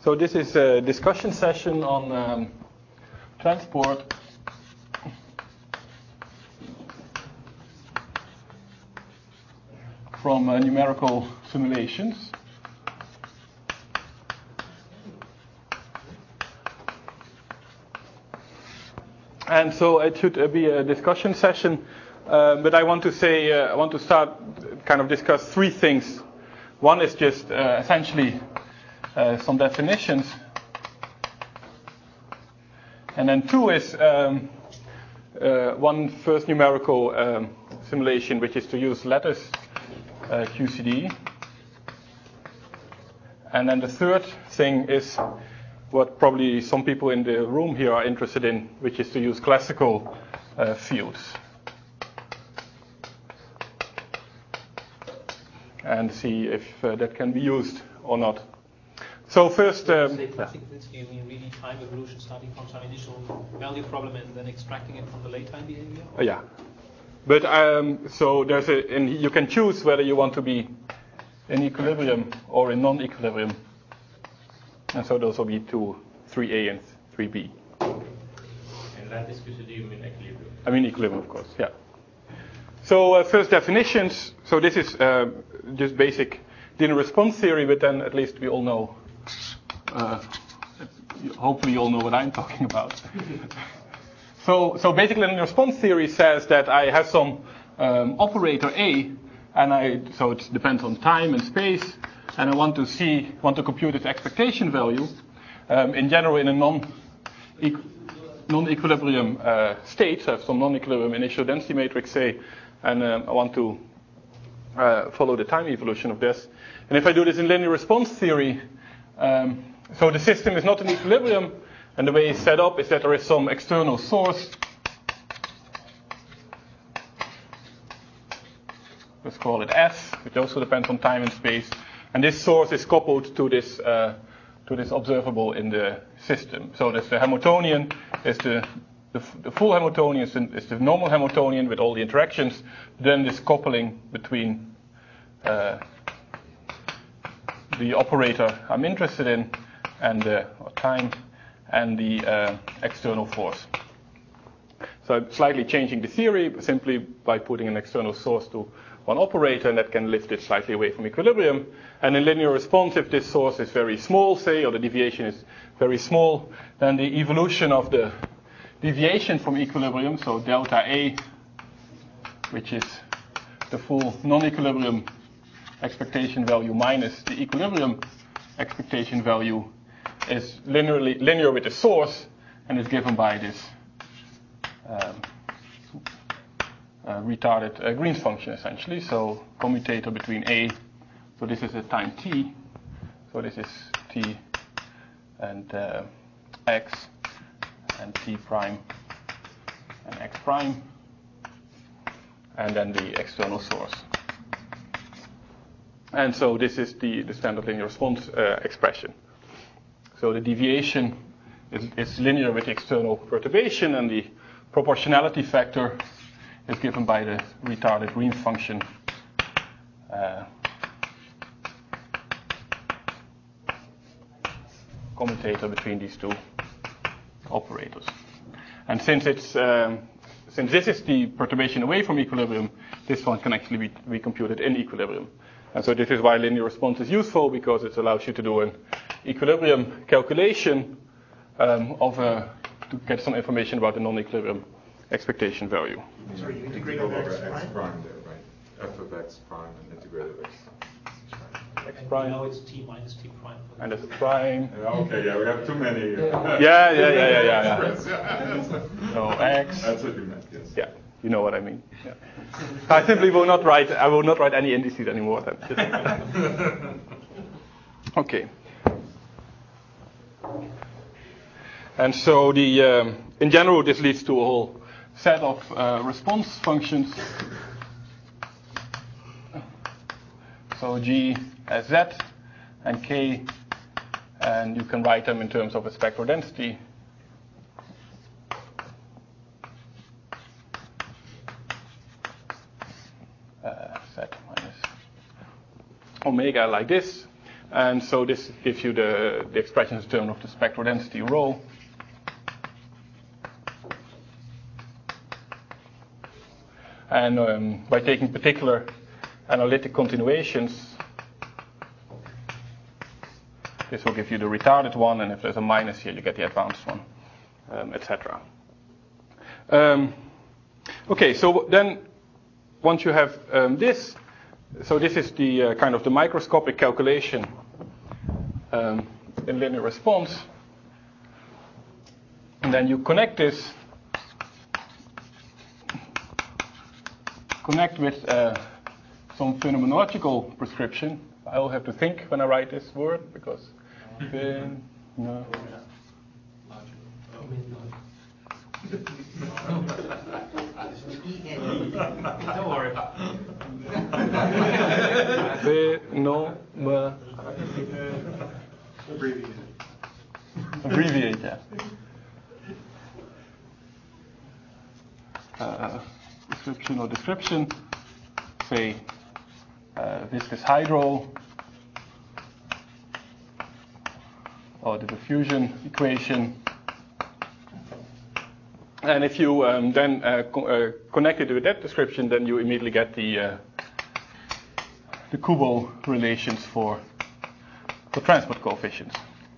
So this is a discussion session on transport. From numerical simulations. And so it should be a discussion session, but I want to start kind of discuss three things. One is just essentially some definitions, and then two is one first numerical simulation, which is to use lattice QCD, and then the third thing is what probably some people in the room here are interested in, which is to use classical fields and see if that can be used or not. So first, say classical fields, do you mean really time evolution, starting from some initial value problem and then extracting it from the late time behavior? Yeah, but so you can choose whether you want to be in equilibrium or in non-equilibrium, and so those will be 3A and 3B. And lattice QCD, you mean equilibrium? I mean equilibrium, of course, yeah. So first definitions. So this is just basic linear response theory, but then at least we all know. Hopefully you all know what I'm talking about. So basically linear response theory says that I have some operator A, and so it depends on time and space, and I want to compute its expectation value. In general, in a non-equilibrium state, so I have some non-equilibrium initial density matrix, say, and I want to follow the time evolution of this. And if I do this in linear response theory, so the system is not in equilibrium, and the way it's set up is that there is some external source. Let's call it S, which also depends on time and space. And this source is coupled to this observable in the system. So that's the Hamiltonian, is the full Hamiltonian, is the normal Hamiltonian with all the interactions. Then this coupling between the operator I'm interested in and time and the external force. So I'm slightly changing the theory simply by putting an external source to one operator, and that can lift it slightly away from equilibrium. And in linear response, if this source is very small, say, or the deviation is very small, then the evolution of the deviation from equilibrium, so delta A, which is the full non-equilibrium expectation value minus the equilibrium expectation value, is linear with the source, and is given by this retarded Green's function, essentially. So commutator between A, so this is a time t, so this is t and x and t prime and x prime, and then the external source. And so this is the standard linear response expression. So the deviation is linear with the external perturbation, and the proportionality factor is given by the retarded Green's function commutator between these two operators. And since this is the perturbation away from equilibrium, this one can actually be computed in equilibrium. And so this is why linear response is useful, because it allows you to do an equilibrium calculation to get some information about the non-equilibrium expectation value. So you integrate over over x prime there, right? F of x prime and integrate over x. X prime. Now it's t minus t prime. And that's prime. Yeah, okay, yeah, we have too many. Yeah. So x. That's what you meant, yes. Yeah, you know what I mean. Yeah. I simply will not write any indices anymore then. Okay. And so in general, this leads to a whole set of response functions. So G as Z and K, and you can write them in terms of a spectral density. Z minus omega like this. And so this gives you the expression in terms of the spectral density rho. And by taking particular analytic continuations, this will give you the retarded one, and if there's a minus here, you get the advanced one, etc. Okay, so then once you have this, so this is the kind of the microscopic calculation in linear response, and then you connect with some phenomenological prescription. I will have to think when I write this word because no. Don't worry. Abbreviate, yeah. Description, say viscous hydro, or the diffusion equation. And if you then connect it with that description, then you immediately get the Kubo relations for transport coefficients.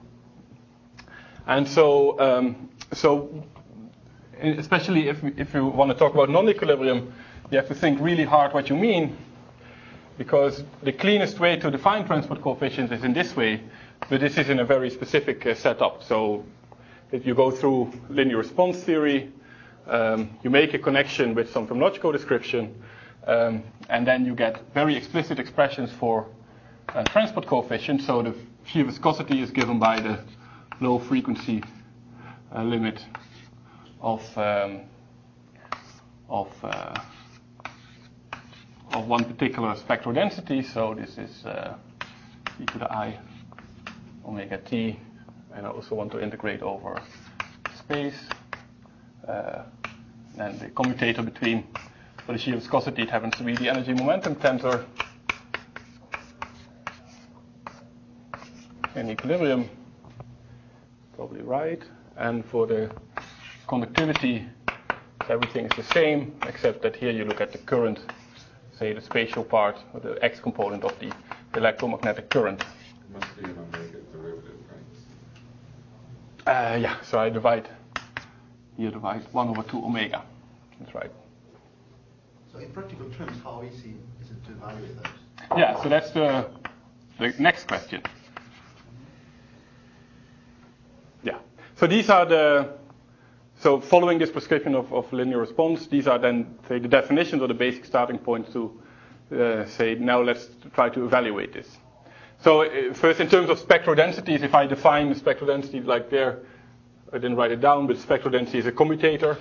And so, especially if you want to talk about non-equilibrium, you have to think really hard what you mean, because the cleanest way to define transport coefficients is in this way, but this is in a very specific setup. So if you go through linear response theory, you make a connection with some phenomenological description, and then you get very explicit expressions for transport coefficients. So the shear viscosity is given by the low frequency limit of one particular spectral density. So this is e to the I omega t, and I also want to integrate over space. And the commutator between, for the shear viscosity, it happens to be the energy momentum tensor in equilibrium, probably right. And for the conductivity, everything is the same, except that here you look at the current, say the spatial part, or the x component of the electromagnetic current. It must be an omega derivative, right? Yeah, so I divide 1/2 omega. That's right. So in practical terms, how easy is it to evaluate those? Yeah, so that's the next question. Yeah. So these are so following this prescription of linear response, these are then, say, the definitions or the basic starting points to say, now let's try to evaluate this. So first, in terms of spectral densities, if I define the spectral density like there, I didn't write it down, but spectral density is a commutator.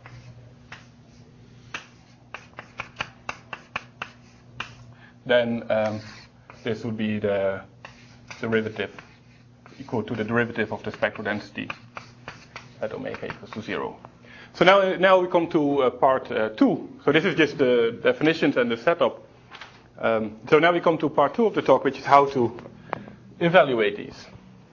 Then this would be the derivative equal to the derivative of the spectral density at omega equals to 0. So now we come to part 2. So this is just the definitions and the setup. So now we come to part 2 of the talk, which is how to evaluate these.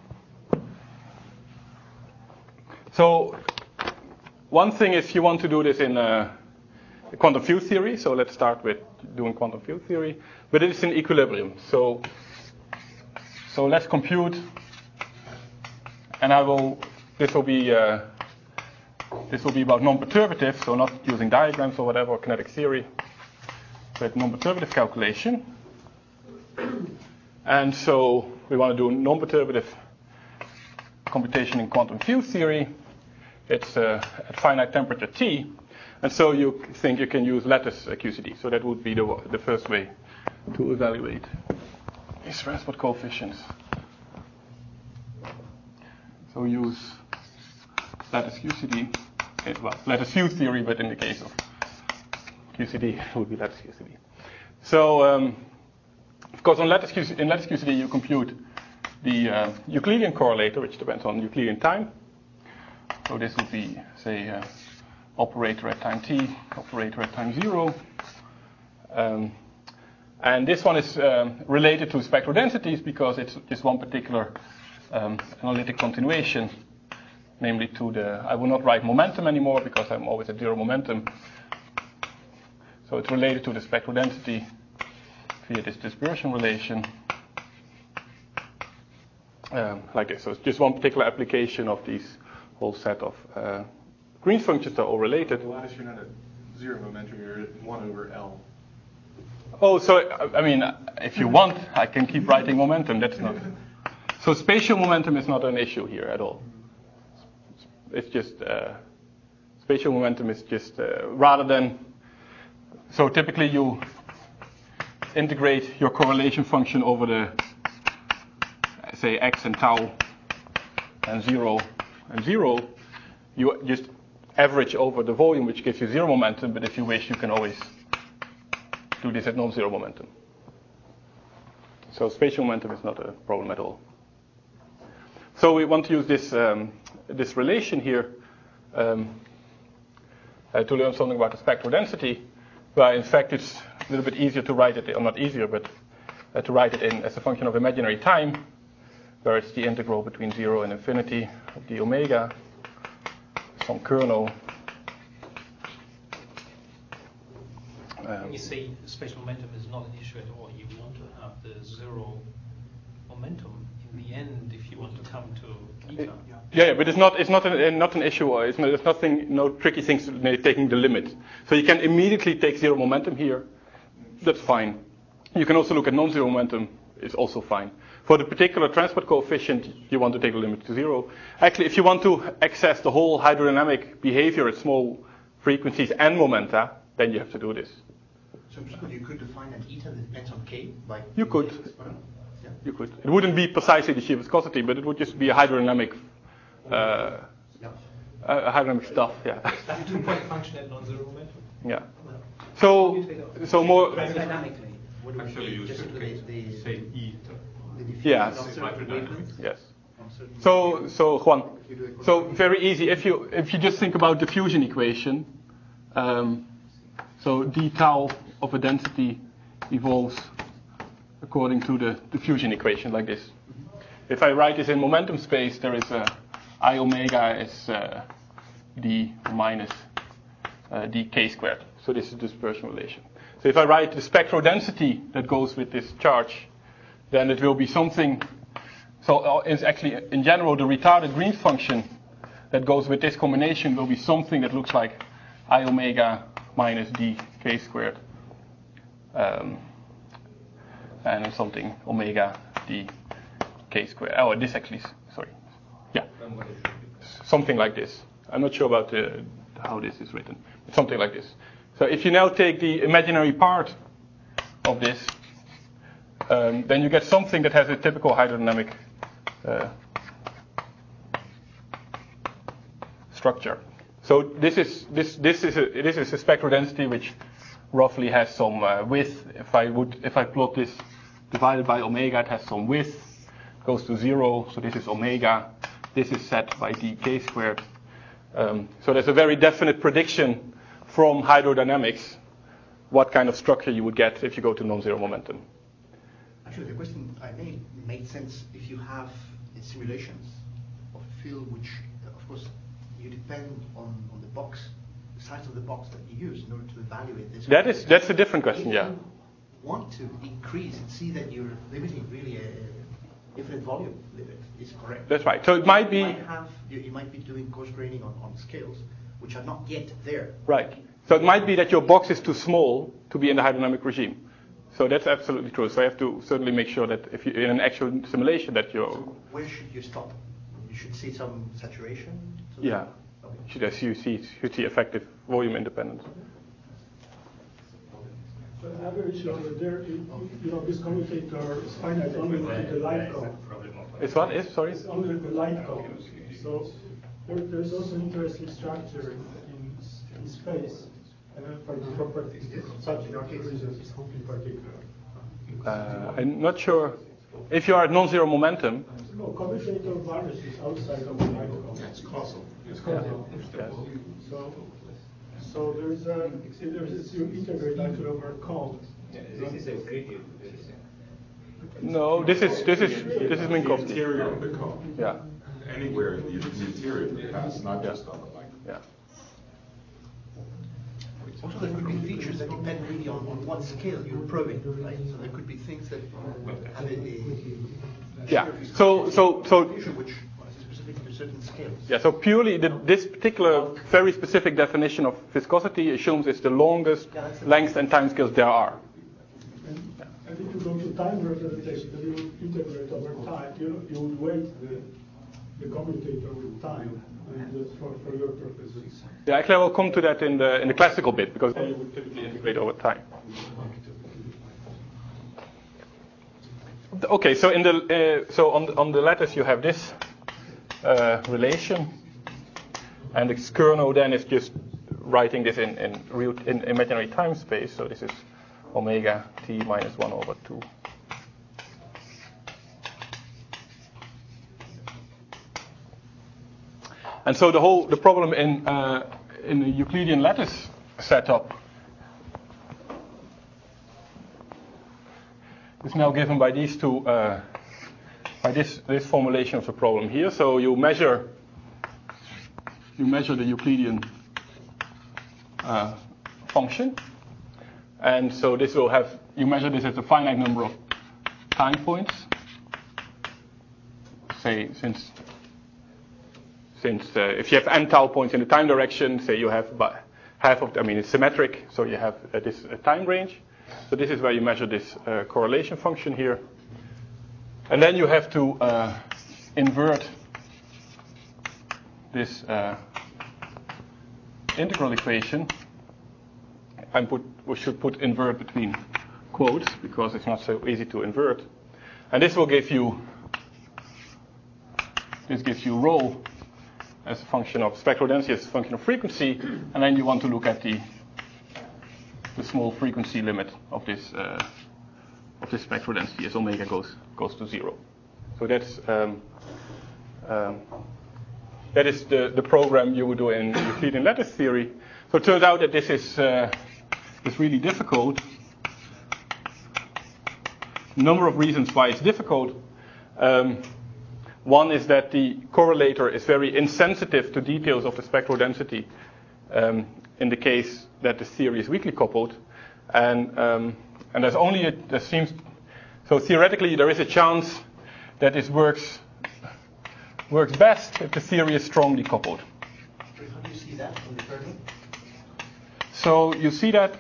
So one thing is you want to do this in quantum field theory. So let's start with doing quantum field theory. But it is in equilibrium. So let's compute. And this will be about non-perturbative, so not using diagrams or whatever, or kinetic theory, but non-perturbative calculation. And so we want to do non-perturbative computation in quantum field theory. It's at finite temperature T. And so you think you can use lattice QCD. So that would be the first way to evaluate these transport coefficients. So use lattice QCD. Well, lattice field theory, but in the case of QCD, it would be lattice QCD. So, of course, in lattice QCD, you compute the Euclidean correlator, which depends on Euclidean time. So this would be, say, operator at time t, operator at time 0. And this one is related to spectral densities because it's just one particular analytic continuation, namely to the, I will not write momentum anymore because I'm always at zero momentum. So it's related to the spectral density via this dispersion relation, like this. So it's just one particular application of these whole set of Green's functions that are all related. Lattice, you're not at zero momentum, you're at 1 over L. Oh, so, I mean, if you want, I can keep writing momentum. That's not. So spatial momentum is not an issue here at all. It's just, spatial momentum is just, rather than, so typically you integrate your correlation function over the, say, x and tau and 0 and 0. You just average over the volume, which gives you zero momentum, but if you wish, you can always do this at non-zero momentum. So spatial momentum is not a problem at all. So we want to use this this relation here to learn something about the spectral density. But in fact, it's a little bit easier to write it, or not easier, but to write it in as a function of imaginary time, where it's the integral between 0 and infinity of the omega, some kernel. When you say spatial momentum is not an issue at all, you want to have the zero momentum in the end if you want to come to eta. Yeah, but it's not an issue. Or there's nothing, no tricky things taking the limit. So you can immediately take zero momentum here. That's fine. You can also look at non-zero momentum. It's also fine. For the particular transport coefficient, you want to take the limit to 0. Actually, if you want to access the whole hydrodynamic behavior at small frequencies and momenta, then you have to do this. So you could define an eta that depends on k by. You could. Yeah. You could. It wouldn't be precisely the shear viscosity, but it would just be a hydrodynamic, Yeah. hydrodynamic stuff. Yeah. That 2-point function at non-zero momentum. Yeah. So more. Dynamically. What do we Actually, you just should the say E. the diffusion Yeah. of certain wavelengths? Yes. On certain So Juan. If you do it So very easy. If you just think about diffusion equation, so d tau of a density evolves according to the diffusion equation like this. If I write this in momentum space, there is I omega is d minus dk squared. So this is the dispersion relation. So if I write the spectral density that goes with this charge, then it will be something. So it's actually, in general, the retarded Green's function that goes with this combination will be something that looks like I omega minus dk squared. And something omega dk squared. Oh, this actually, sorry. Yeah. Something like this. I'm not sure about how this is written. It's something like this. So if you now take the imaginary part of this, then you get something that has a typical hydrodynamic structure. So this is a spectral density which roughly has some width. If I plot this divided by omega, it has some width, goes to 0. So this is omega. This is set by dk squared. So there's a very definite prediction from hydrodynamics what kind of structure you would get if you go to non-zero momentum. Actually, the question I made sense if you have simulations of a field which, of course, you depend on the box, the size of the box that you use in order to evaluate this. That's a different question, yeah. If you want to increase and see that you're limiting really a infinite volume limit is correct. That's right. So it might be. You might be doing coarse graining on scales which are not yet there. Right. So it might be that your box is too small to be in the hydrodynamic regime. So that's absolutely true. So you have to certainly make sure that if you're in an actual simulation that you're. So where should you stop? You should see some saturation. Yeah. Okay. You see effective volume independence. So the other issue over there, this commutator is finite only with the light cone. It's what? Sorry? It's only with the light cone. So there's also interesting structure in space. For the properties, such reasons is something particular. I'm not sure. If you are at non-zero momentum. No, commutator vanishes outside of the light cone. It's causal. It's causal. Yes. So you integrate actually over cone, This is Euclidean. No, this is Minkowski. The interior of the cone. Yeah. Anywhere in the interior of the path, not just on the length. Yeah. Also, there could be features that depend really on what scale you're probing, right? So there could be things that have a Yeah. So feature which is specific to certain scales. yeah. So purely this particular very specific definition of viscosity assumes it's the longest length and time scales there are. And if you go to time representation, then you would integrate over time. You would weight the commutator with time, and just for your purposes. Yeah, actually, I will come to that in the classical bit because you would typically integrate over time. Okay, so on the lattice you have this relation, and the kernel then is just writing this in imaginary time space. So this is omega t minus 1/2. And so the problem in the Euclidean lattice setup is now given by these two by this formulation of the problem here. So you measure the Euclidean function, and so this will have you measure this at a finite number of time points. Say since if you have n tau points in the time direction, say you have about half of, it's symmetric, so you have this time range. So this is where you measure this correlation function here. And then you have to invert this integral equation. We should put invert between quotes because it's not so easy to invert. And this will give you rho as a function of spectral density, as a function of frequency, and then you want to look at the small frequency limit of this spectral density as omega goes to 0. So that is the program you would do in Euclidean lattice theory. So it turns out that this is really difficult. A number of reasons why it's difficult. One is that the correlator is very insensitive to details of the spectral density in the case that the theory is weakly coupled, and so theoretically there is a chance that this works best if the theory is strongly coupled. How do you see that from the kernel? So you see that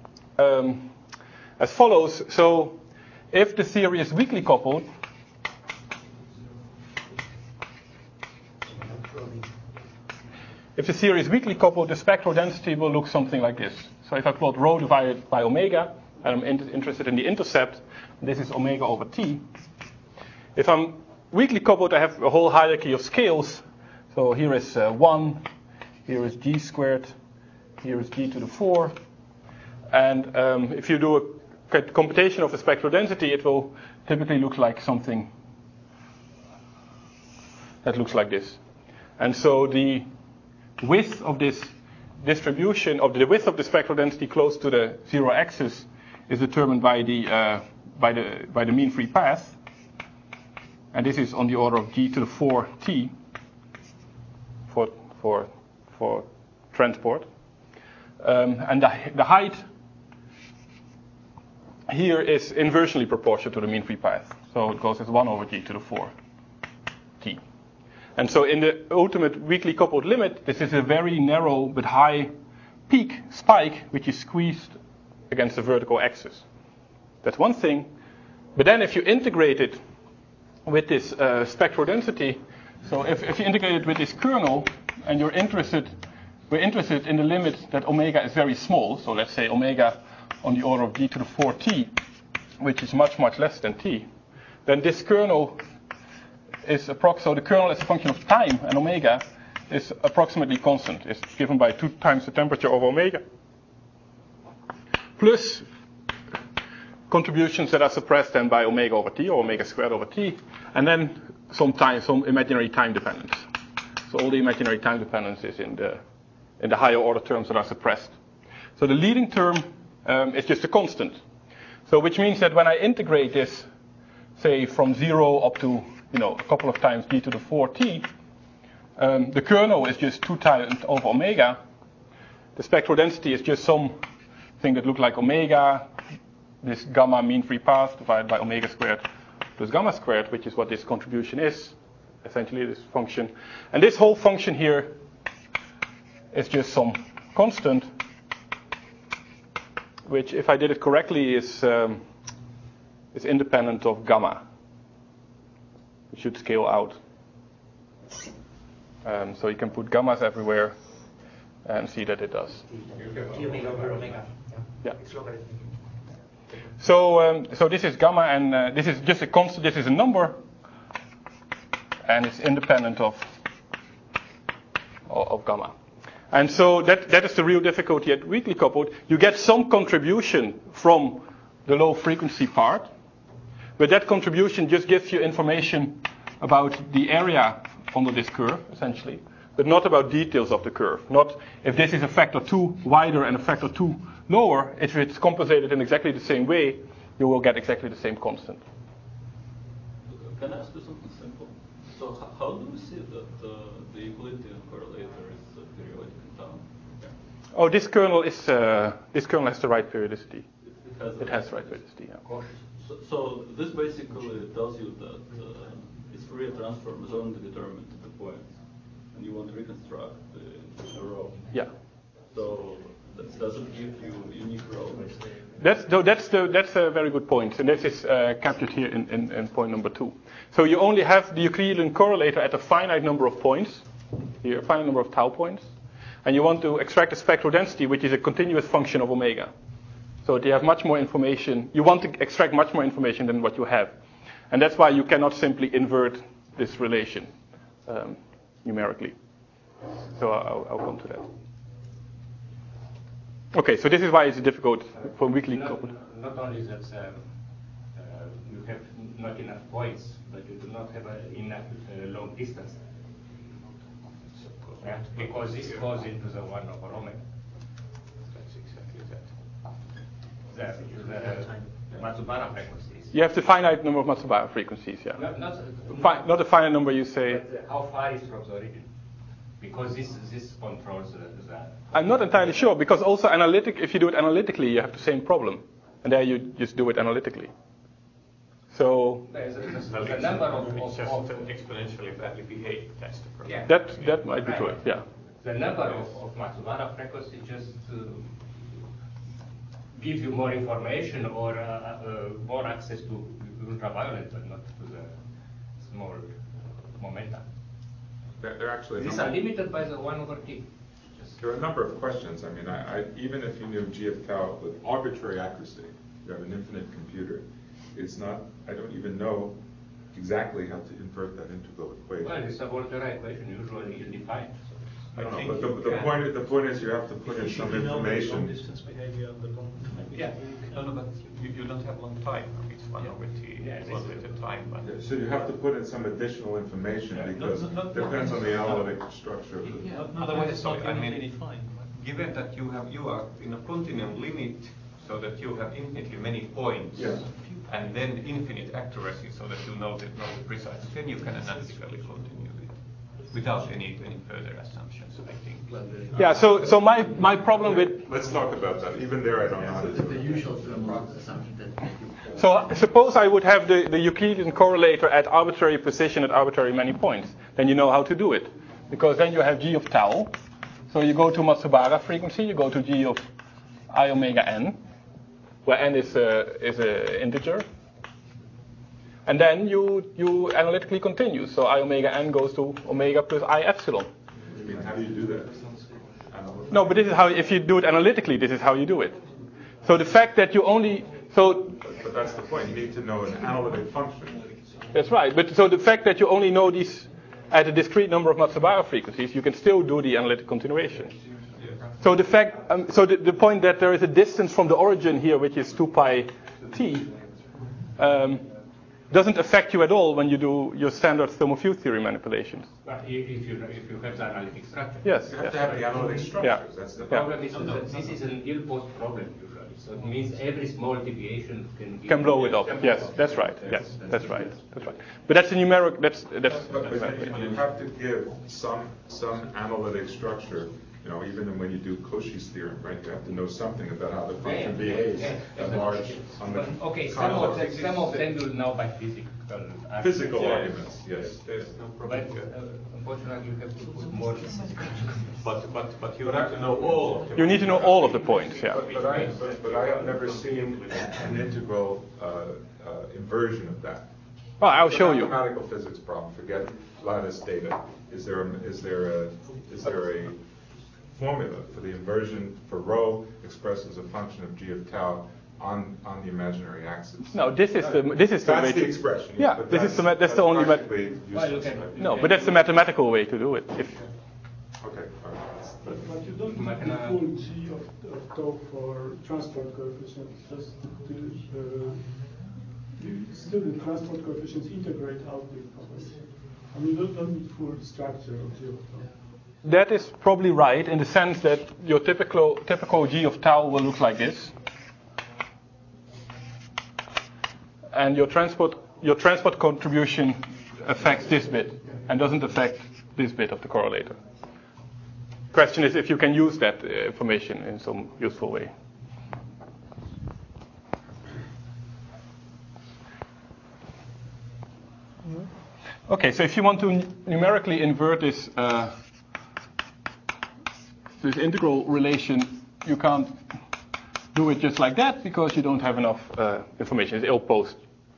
as follows. So if the theory is weakly coupled, if the theory is weakly coupled, the spectral density will look something like this. So if I plot rho divided by omega, and I'm interested in the intercept, this is omega over t. If I'm weakly coupled, I have a whole hierarchy of scales. So here is 1, here is g squared, here is g to the 4. And if you do a computation of the spectral density, it will typically look like something that looks like this. And so the width of this distribution, of the width of the spectral density close to the 0 axis, is determined by the mean free path, and this is on the order of g to the 4 t for transport, and the height here is inversely proportional to the mean free path, so it goes as 1 over g to the 4 t. And so in the ultimate weakly coupled limit, this is a very narrow but high peak spike, which is squeezed against the vertical axis. That's one thing. But then if you integrate it with this spectral density, so if you integrate it with this kernel, and we're interested in the limit that omega is very small, so let's say omega on the order of g to the 4t, which is much, much less than t, then this kernel is so the kernel as a function of time, and omega is approximately constant. It's given by 2 times the temperature of omega, plus contributions that are suppressed then by omega over t, or omega squared over t, and then some imaginary time dependence. So all the imaginary time dependence is in the higher order terms that are suppressed. So the leading term is just a constant. So which means that when I integrate this, say from 0 up to a couple of times d to the 4t, the kernel is just 2 times over omega. The spectral density is just something that looks like omega, this gamma mean free path divided by omega squared plus gamma squared, which is what this contribution is, essentially this function. And this whole function here is just some constant, which, if I did it correctly, is independent of gamma. It should scale out. So you can put gammas everywhere and see that it does. Yeah. So this is gamma, and this is just a constant. This is a number, and it's independent of gamma. And so that is the real difficulty at weakly coupled. You get some contribution from the low frequency part, but that contribution just gives you information about the area under this curve, essentially, but not about details of the curve. Not if this is a factor 2 wider and a factor 2 lower. If it's compensated in exactly the same way, you will get exactly the same constant. Can I ask you something simple? So how do we see that the Euclidean correlator is periodic in time? Oh, this kernel has the right periodicity. It has the right periodicity. Yeah. So this basically tells you that its Fourier transform is only determined at the points, and you want to reconstruct the row. Yeah. So that doesn't give you unique row. That's a very good point, and this is captured here in point number 2. So you only have the Euclidean correlator at a finite number of points, here, a finite number of tau points, and you want to extract the spectral density, which is a continuous function of omega. So you have much more information. You want to extract much more information than what you have, and that's why you cannot simply invert this relation numerically. So I'll come to that. Okay, so this is why it's difficult for weakly coupled. Not only that you have not enough points, but you do not have enough long distance. Yeah, because this goes into the 1 over omega. That's exactly that. The Matsubara frequencies. You have the finite number of Matsubara frequencies, yeah. Not a finite number, you say. But how far is from the origin? Because this controls the. I'm not entirely sure, because also if you do it analytically, you have the same problem. And there you just do it analytically. So the number of exponentially badly behaved test. Yeah. That might be true, yeah. The number of Matsubara frequencies just gives you more information or more access to ultraviolet, but not to the small momenta. They're actually These are limited by the 1 over t. There are a number of questions. I mean, even if you knew g of tau with arbitrary accuracy, you have an infinite computer. It's not. I don't even know exactly how to invert that integral equation. Well, it's a Volterra equation usually defined. I don't know, but the point is you have to put in some information. Long distance behavior and the long. Yeah. No, but you don't have long time. It's 1 over t. Yeah, it's 1 over time. But So you have to put in some additional information because it depends on the analytic structure of the. Otherwise, I mean, given that you are in a continuum limit, so that you have infinitely many points, Yes. and then infinite accuracy, so that you know the precise, then you can analytically continue it without any further assumptions, I think. Yeah. So my problem with. Let's talk about that. Even there, I don't know how to do The it. usual assumption that So suppose I would have the Euclidean correlator at arbitrary position at arbitrary many points. Then you know how to do it, because then you have g of tau. So you go to Matsubara frequency, you go to g of I omega n, where n is a integer, and then you analytically continue. So I omega n goes to omega plus I epsilon. I mean, how do you do that? No, but this is how, if you do it analytically, this is how you do it. So the fact that you only, But that's the point. You need to know an analytic function. that's right. But so the fact that you only know these at a discrete number of Matsubara frequencies, you can still do the analytic continuation. So the fact, the point that there is a distance from the origin here, which is 2 pi t, doesn't affect you at all when you do your standard thermal field theory manipulations. But if you have the analytic structure. Yes. You have to have the analytic structures. Yeah. That's the The problem is that this is an ill-posed problem usually. So it means every small deviation can blow it up. Yes, that's right. Yes, that's right. That's right. But that's a numeric. That's. But you have to give some analytic structure. You know, even when you do Cauchy's theorem, right? You have to know something about how the function behaves at large on the some of them will know by physical arguments. Yes. But unfortunately, you have to put more. But you have to know all of them. You need to know all of the points. Yeah. But I have never seen an integral inversion of that. Well, I'll show you. Mathematical physics problem. Forget lattice data. Is there a formula for the inversion for rho expressed as a function of g of tau on the imaginary axis? No, this is the That's way the to, expression. Yeah, but that's the only. No, but that's the mathematical way to do it. Okay. All right. But you don't need the full g of tau for transport coefficients. Just still the transport coefficients integrate out the information. I mean, you don't need full structure of g of tau. That is probably right in the sense that your typical g of tau will look like this, and your transport contribution affects this bit and doesn't affect this bit of the correlator. Question is if you can use that information in some useful way. Okay, so if you want to numerically invert this integral relation, you can't do it just like that because you don't have enough information. It's ill-posed.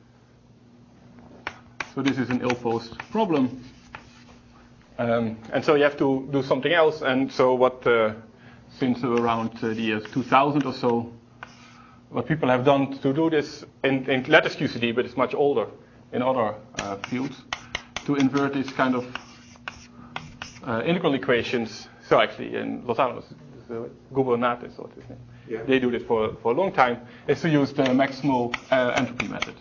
So this is an ill-posed problem. And so you have to do something else. And so what, since around the years 2000 or so, what people have done to do this in lattice QCD, but it's much older in other fields, to invert this kind of integral equations. So actually in Los Alamos, Gubernatis, what is his name? Yeah. They do this for a long time, is to use the maximal entropy method.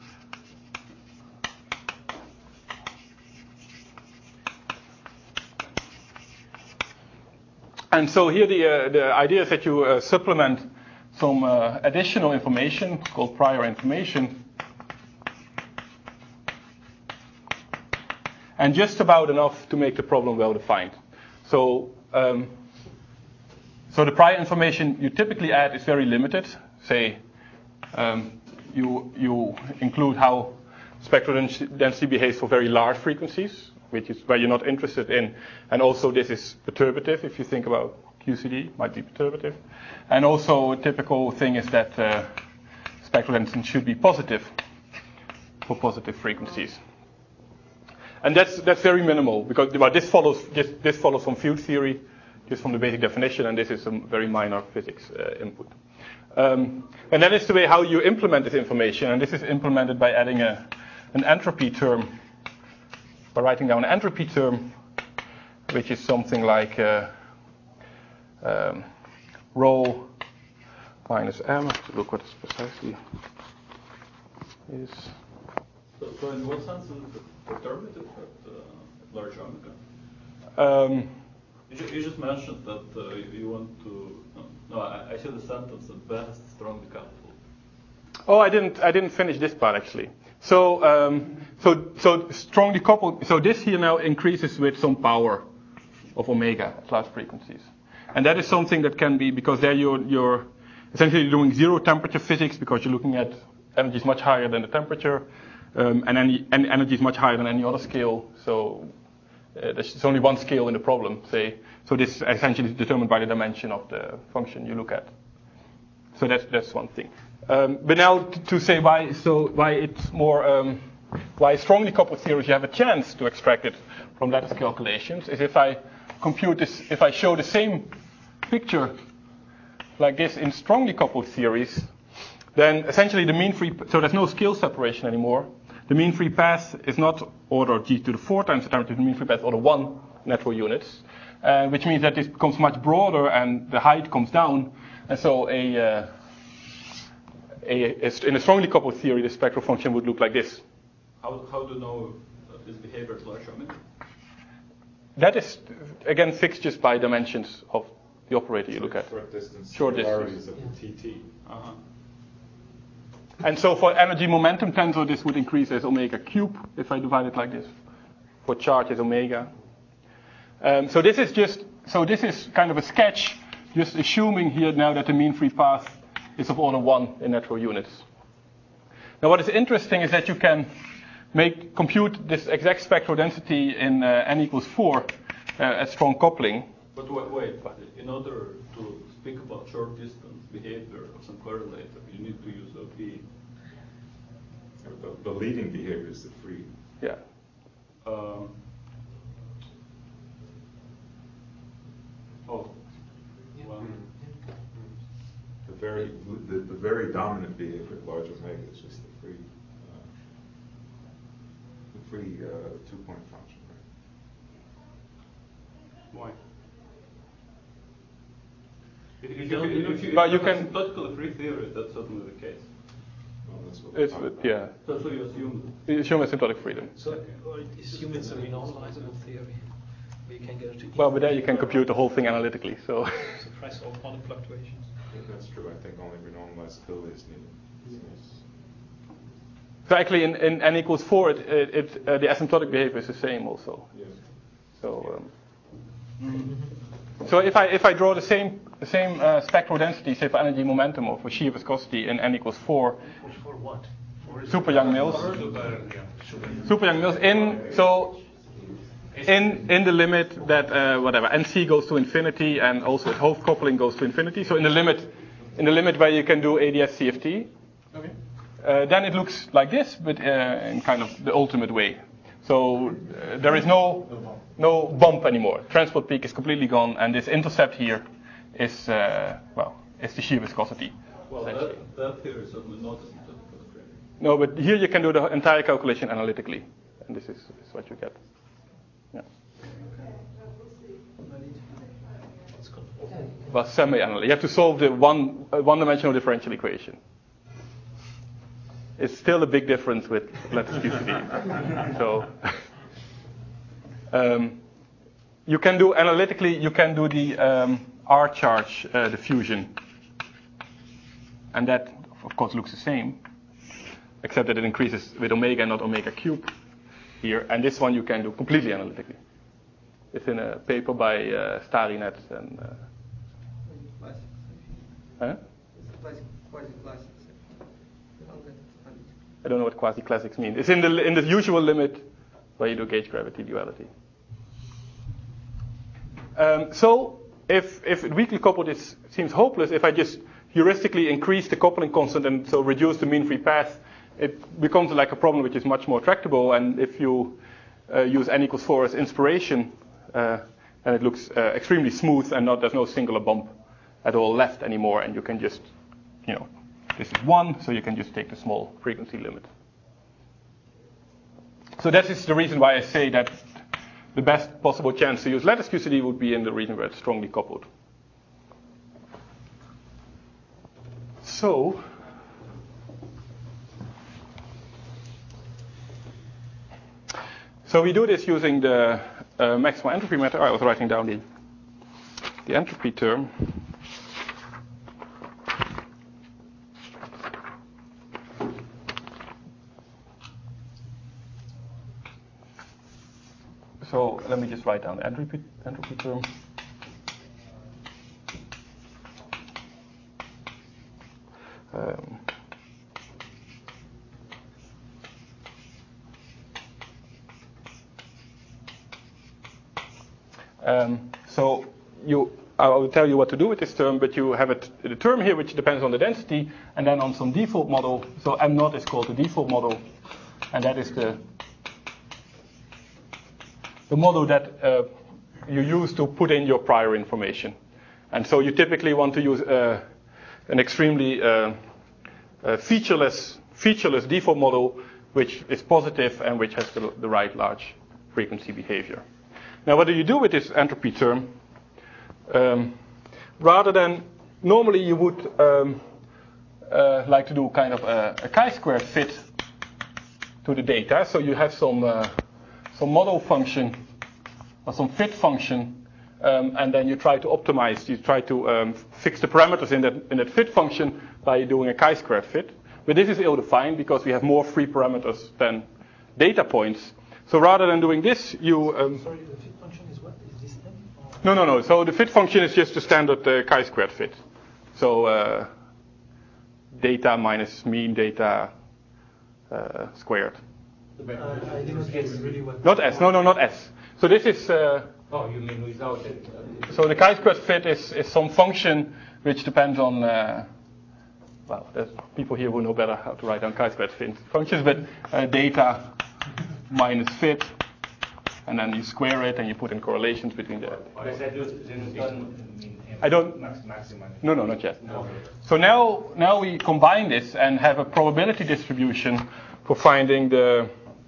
And so here the idea is that you supplement some additional information called prior information, and just about enough to make the problem well defined. So the prior information you typically add is very limited. Say you include how spectral density behaves for very large frequencies, which is where you're not interested in. And also this is perturbative. If you think about QCD, it might be perturbative. And also a typical thing is that spectral density should be positive for positive frequencies. And that's very minimal because this follows from field theory, just from the basic definition, and this is some very minor physics input. And that is the way how you implement this information, and this is implemented by adding an entropy term, by writing down an entropy term, which is something like rho minus m. To look what it precisely is. So in what sense is it perturbative at large omega? You just mentioned that you want to. No, I said the sentence at best strongly coupled. Oh, I didn't finish this part actually. So strongly coupled. So this here now increases with some power of omega at large frequencies, and that is something that can be because there you're essentially doing zero temperature physics because you're looking at energies much higher than the temperature, and energy is much higher than any other scale. So there's only one scale in the problem, say. So this essentially is determined by the dimension of the function you look at. So that's one thing. But now to say why it's more why strongly coupled theories you have a chance to extract it from lattice calculations is if I compute this, if I show the same picture like this in strongly coupled theories, then essentially the mean free, so there's no scale separation anymore. The mean free path is not order g to the 4 times the temperature, the mean free path is order 1 natural units, which means that this becomes much broader and the height comes down, and so in a strongly coupled theory, the spectral function would look like this. How do you know this behavior is large omega? That is, again, fixed just by dimensions of the operator you look at. Short distance Short singularities distance. of the TT. Uh-huh. And so for energy momentum tensor, this would increase as omega cube if I divide it like this. For charge is omega. So this is kind of a sketch, just assuming here now that the mean free path is of order 1 in natural units. Now what is interesting is that you can compute this exact spectral density in n equals 4 at strong coupling. But wait, in order to speak about short distance behavior of some correlator, you need to use OP. The leading behavior is the free. Yeah. Well. The very dominant behavior at large omega is just the free 2-point function, right? Why? If But you can asymptotically free theory, that's certainly the case. Well, that's what we're talking about. yeah. So you assume You assume asymptotic freedom. So assume it's a renormalizable theory. Where you can go to Well, but there you can compute the whole thing analytically. So suppress all quantum fluctuations. I think that's true. I think only renormalizability is needed. So actually, in n equals 4, the asymptotic behavior is the same also. Yes. So, so if I draw the same spectral density, say for energy momentum or for shear viscosity in n equals 4, For what? super Young-Mills, in the limit that whatever NC goes to infinity and also Hopf coupling goes to infinity. So in the limit where you can do ADS CFT. Okay. Then it looks like this, but in kind of the ultimate way. So there is no bump anymore. Transport peak is completely gone, and this intercept here is it's the shear viscosity. well, that theory is certainly not asymptotically free. No, but here you can do the entire calculation analytically, and this is what you get. Yeah. Well, semi-analytic. You have to solve the one-dimensional differential equation. It's still a big difference with lattice QCD. So you can do analytically. You can do the R charge diffusion, and that of course looks the same, except that it increases with omega, not omega cube here. And this one you can do completely analytically. It's in a paper by Starinet and. Huh? I don't know what quasi-classics mean. It's in the usual limit where you do gauge gravity duality. So if weakly coupled seems hopeless, if I just heuristically increase the coupling constant and so reduce the mean free path, it becomes like a problem which is much more tractable. And if you use n equals 4 as inspiration, and it looks extremely smooth and there's no singular bump at all left anymore, and you can just, this is 1, so you can just take the small frequency limit. So that is the reason why I say that the best possible chance to use lattice QCD would be in the region where it's strongly coupled. So we do this using the maximal entropy method. I was writing down the entropy term. So let me just write down the entropy term. So I will tell you what to do with this term, but you have the term here which depends on the density, and then on some default model. So M0 is called the default model, and that is the model that you use to put in your prior information. And so you typically want to use an extremely featureless default model which is positive and which has the right large frequency behavior. Now what do you do with this entropy term? Rather than, normally you would like to do kind of a chi-square fit to the data. So you have some model function or some fit function and then you try to optimize. You try to fix the parameters in that fit function by doing a chi-squared fit. But this is ill-defined because we have more free parameters than data points. So rather than doing this, you... Sorry, the fit function is what? Is this them? No. So the fit function is just a standard chi-squared fit. So data minus mean data squared. I didn't get really what... Not S. No, not S. So this is... Oh, you mean without it? So the chi-squared fit is some function which depends on... well, there's people here who know better how to write down chi-squared fit functions, but data minus fit, and then you square it and you put in correlations between the... I don't... No, not yet. No. So now we combine this and have a probability distribution for finding the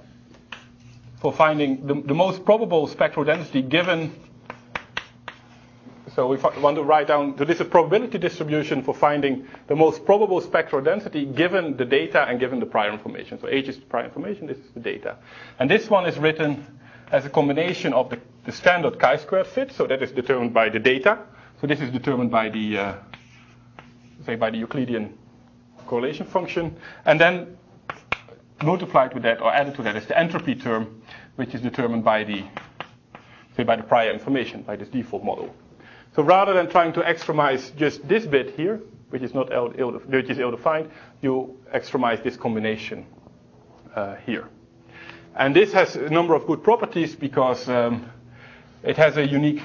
most probable spectral density given... So we want to write down, so this is a probability distribution for finding the most probable spectral density given the data and given the prior information. So H is the prior information, this is the data. And this one is written as a combination of the standard chi-squared fit, so that is determined by the data. So this is determined by the, by the Euclidean correlation function. And then multiplied with that or added to that is the entropy term, which is determined by the prior information, by this default model. So rather than trying to extremize just this bit here, which is not ill-defined, you extremize this combination here. And this has a number of good properties because it has a unique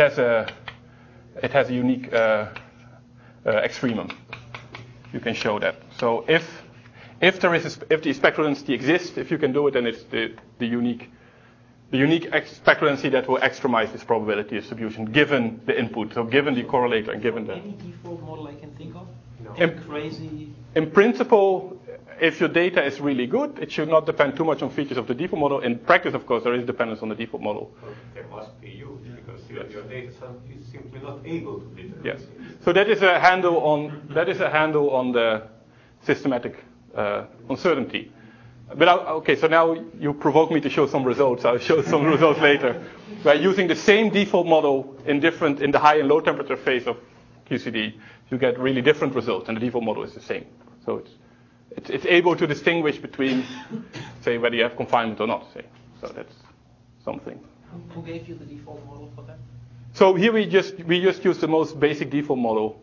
extremum. You can show that. So if the spectral density exists, if you can do it, then it's the unique spectral density that will extremize this probability distribution given the input, so given the correlator and given the... Any default model I can think of? No. Crazy... In principle, if your data is really good, it should not depend too much on features of the default model. In practice, of course, there is dependence on the default model. Well, there must be used because your data is simply not able to determine. Yes. So that is a handle on the systematic uncertainty. But okay, so now you provoke me to show some results. I'll show some results later. By using the same default model in the high and low temperature phase of QCD, you get really different results, and the default model is the same. So it's able to distinguish between, say, whether you have confinement or not. Say, so that's something. Who gave you the default model for that? So here we just use the most basic default model,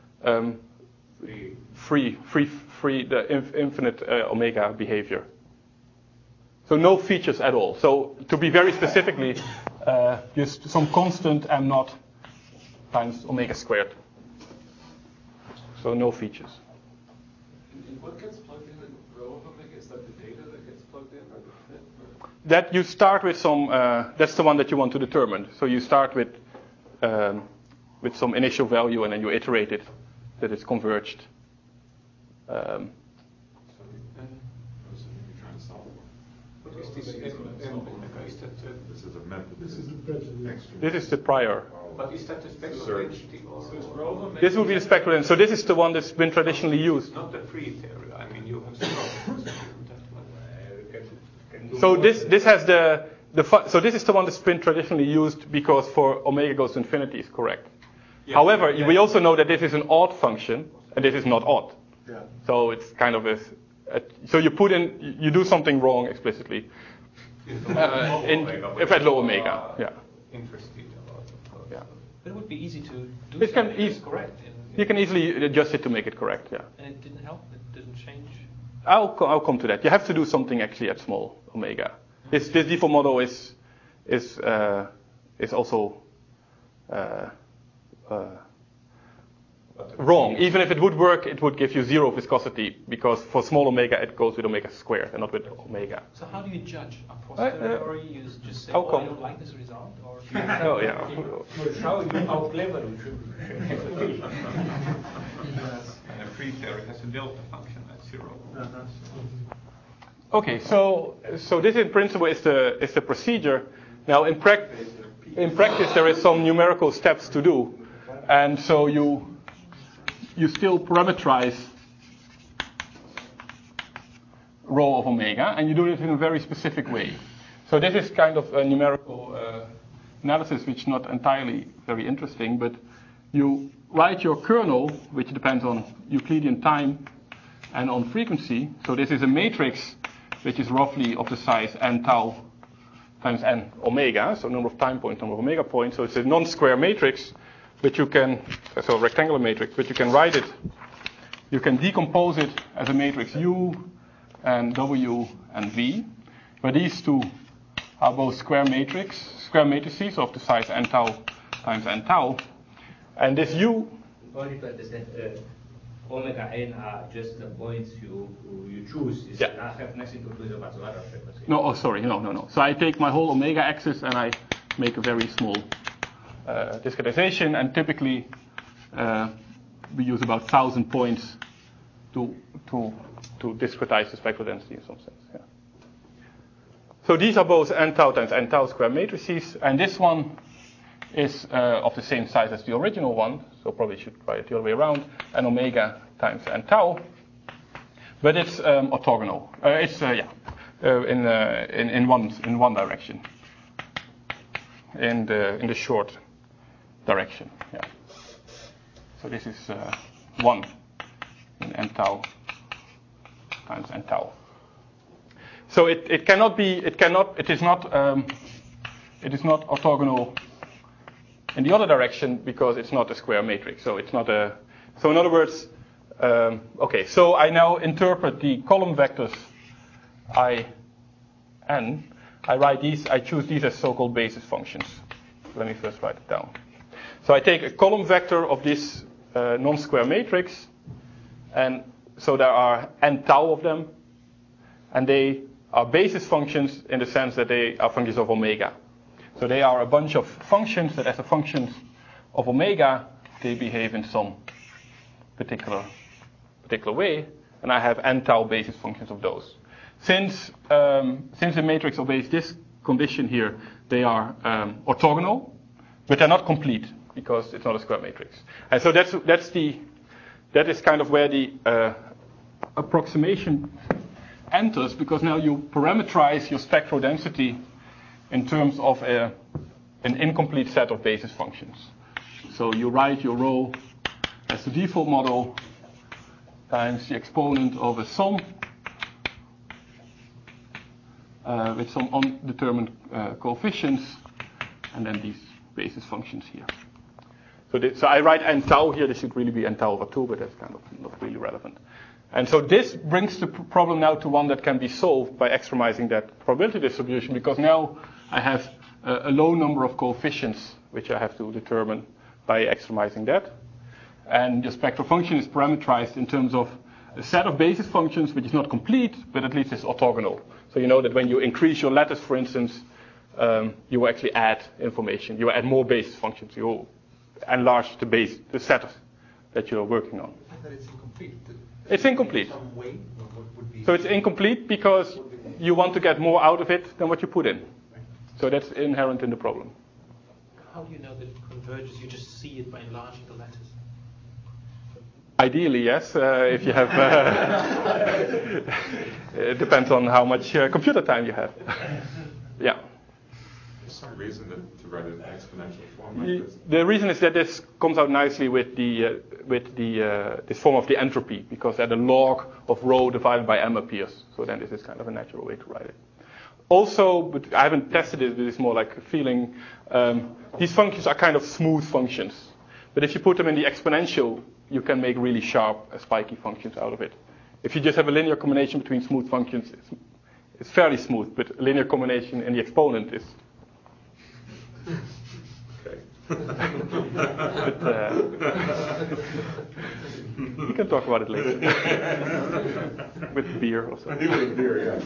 free, the infinite omega behavior. So no features at all. So to be very specifically, just some constant m naught times omega squared. So no features. And what gets plugged in the row of omega? Is that the data that gets plugged in or the fit? Or? That you start with some, that's the one that you want to determine. So you start with some initial value and then you iterate it that it's converged. This is the prior. But is that the spectral density? This will be the spectral density. So this is the one that's been traditionally used. Not the free theory. I mean, you have zero. So this has so this is the one that's been traditionally used because for omega goes to infinity is correct. Yeah. However, we also know that this is an odd function and this is not odd. Yeah. So it's kind of so you do something wrong explicitly. If at low omega, yeah. Interesting about it. Yeah. But it would be easy to do it correct. You can easily adjust it to make it correct, yeah. And it didn't help? It didn't change? I'll come to that. You have to do something actually at small omega. This default model is also wrong. Even if it would work, it would give you zero viscosity because for small omega it goes with omega squared and not with omega. So how do you judge? A posteriori, you just say, I don't like this result? Or oh, yeah. Show you how clever we should be. And a free theory has a delta function at 0. Okay, so this in principle is the procedure. Now in practice there is some numerical steps to do, and so you still parameterize rho of omega, and you do it in a very specific way. So this is kind of a numerical analysis which is not entirely very interesting, but you write your kernel, which depends on Euclidean time and on frequency. So this is a matrix which is roughly of the size n tau times n omega, so number of time points, number of omega points. So it's a non-square matrix, but you can, so a rectangular matrix, but you can write it, you can decompose it as a matrix U and W and V, where these two are both square matrices of the size n tau times n tau. And this U... Only to understand, omega n are just the points you choose. It have nothing to do with the Matsubara frequency. No, sorry, no. So I take my whole omega axis and I make a very small discretization, and typically we use about 1,000 points to discretize the spectral density in some sense. Yeah. So these are both n tau times n tau square matrices, and this one is of the same size as the original one, so probably should write it the other way around, n omega times n tau, but it's orthogonal. In one direction, in the short direction. Yeah. So this is 1 in n tau times n tau. So it is not orthogonal in the other direction because it's not a square matrix. So it's not a. So in other words, okay. So I now interpret the column vectors I, n. I choose these as so-called basis functions. Let me first write it down. So I take a column vector of this non-square matrix, and so there are n tau of them, and they are basis functions in the sense that they are functions of omega. So they are a bunch of functions that as a function of omega, they behave in some particular way, and I have n tau basis functions of those. Since the matrix obeys this condition here, they are orthogonal, but they're not complete because it's not a square matrix. And so that is kind of where the approximation enters, because now you parameterize your spectral density in terms of an incomplete set of basis functions. So you write your rho as the default model times the exponent of a sum with some undetermined coefficients, and then these basis functions here. So I write n tau here. This should really be n tau over 2, but that's kind of not really relevant. And so this brings the problem now to one that can be solved by extremizing that probability distribution, because now I have a low number of coefficients which I have to determine by extremizing that. And the spectral function is parameterized in terms of a set of basis functions which is not complete, but at least is orthogonal. So you know that when you increase your lattice, for instance, you will actually add information. You add more basis functions. You enlarge the set that you're working on. But it's incomplete. It's incomplete. Some way, what would be? So it's incomplete because you want to get more out of it than what you put in. So that's inherent in the problem. How do you know that it converges? You just see it by enlarging the lattice. Ideally, yes. If you have, it depends on how much computer time you have. Yeah. There's some reason to write an exponential form like this. The reason is that this comes out nicely with this form of the entropy, because that the log of rho divided by m appears. So then this is kind of a natural way to write it. Also, but I haven't tested it, but it's more like a feeling. These functions are kind of smooth functions. But if you put them in the exponential, you can make really sharp, spiky functions out of it. If you just have a linear combination between smooth functions, it's fairly smooth, but a linear combination in the exponent is... Okay. But, we can talk about it later. With beer or something. With beer, yes.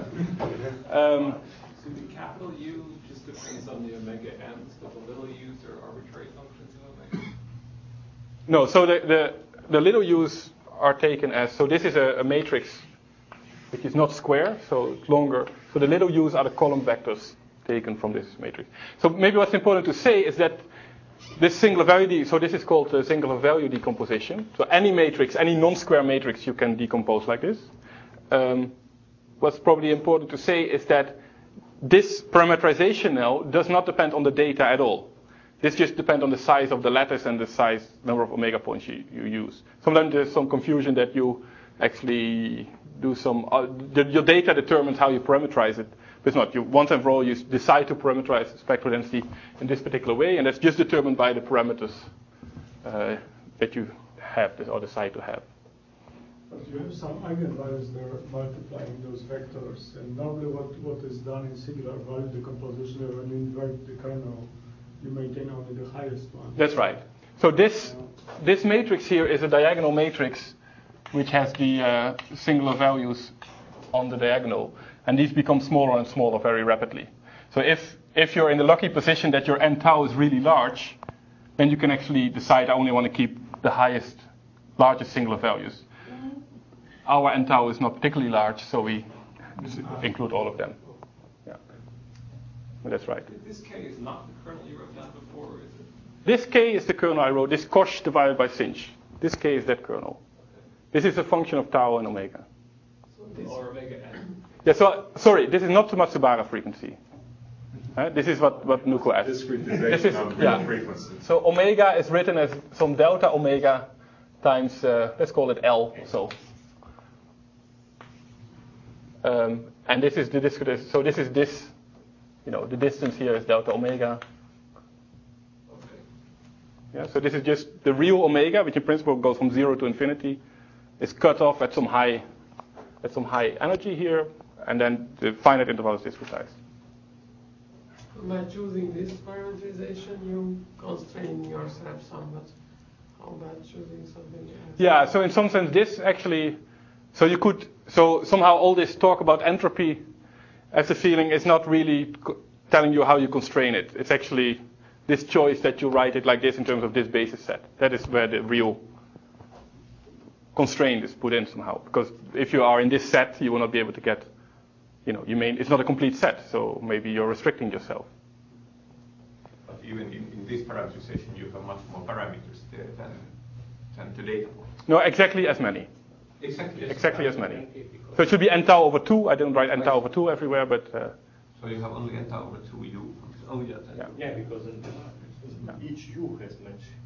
So the capital U just depends on the omega n's, but the little u's are arbitrary functions of omega? No, so the little u's are taken as, so this is a matrix which is not square, so it's longer. So the little u's are the column vectors taken from this matrix. So maybe what's important to say is that this singular value, so this is called the singular value decomposition. So any matrix, any non-square matrix you can decompose like this. What's probably important to say is that this parameterization now does not depend on the data at all. This just depends on the size of the lattice and the number of omega points you use. Sometimes there's some confusion that you actually do your data determines how you parameterize it. But it's not. Once and for all, you decide to parameterize spectral density in this particular way, and that's just determined by the parameters that you have or decide to have. But you have some eigenvalues there multiplying those vectors, and normally what is done in singular value decomposition, when you invert the kernel, you maintain only the highest one. That's right. So this matrix here is a diagonal matrix which has the singular values on the diagonal, and these become smaller and smaller very rapidly. So if you're in the lucky position that your n tau is really large, then you can actually decide I only want to keep the largest singular values. Our n tau is not particularly large, so we include all of them. Yeah, that's right. This k is not the kernel you wrote down before, is it? This k is the kernel I wrote. This cosh divided by sinh. This k is that kernel. This is a function of tau and omega. Or omega n. Yeah. So sorry, this is not the Matsubara frequency. This is what Nuko asked. Discretization of real frequency. So omega is written as some delta omega times let's call it L. So. And this is the discretization. So this is this. The distance here is delta omega. Okay. Yeah. So this is just the real omega, which in principle goes from 0 to infinity, is cut off at some high energy here, and then the finite interval is discretized. By choosing this parameterization, you constrain yourself somewhat. How about choosing something else? Yeah. So in some sense, this actually. So somehow all this talk about entropy as a feeling is not really telling you how you constrain it. It's actually this choice that you write it like this in terms of this basis set. That is where the real constraint is put in somehow. Because if you are in this set, you will not be able to get, it's not a complete set. So maybe you're restricting yourself. But even in this parameterization, you have much more parameters there than the data points. No, exactly as many. Exactly as many. So it should be n tau over 2. I didn't write n tau over 2 everywhere, but. So you have only n tau over 2u. Oh yeah. Yeah, because each u has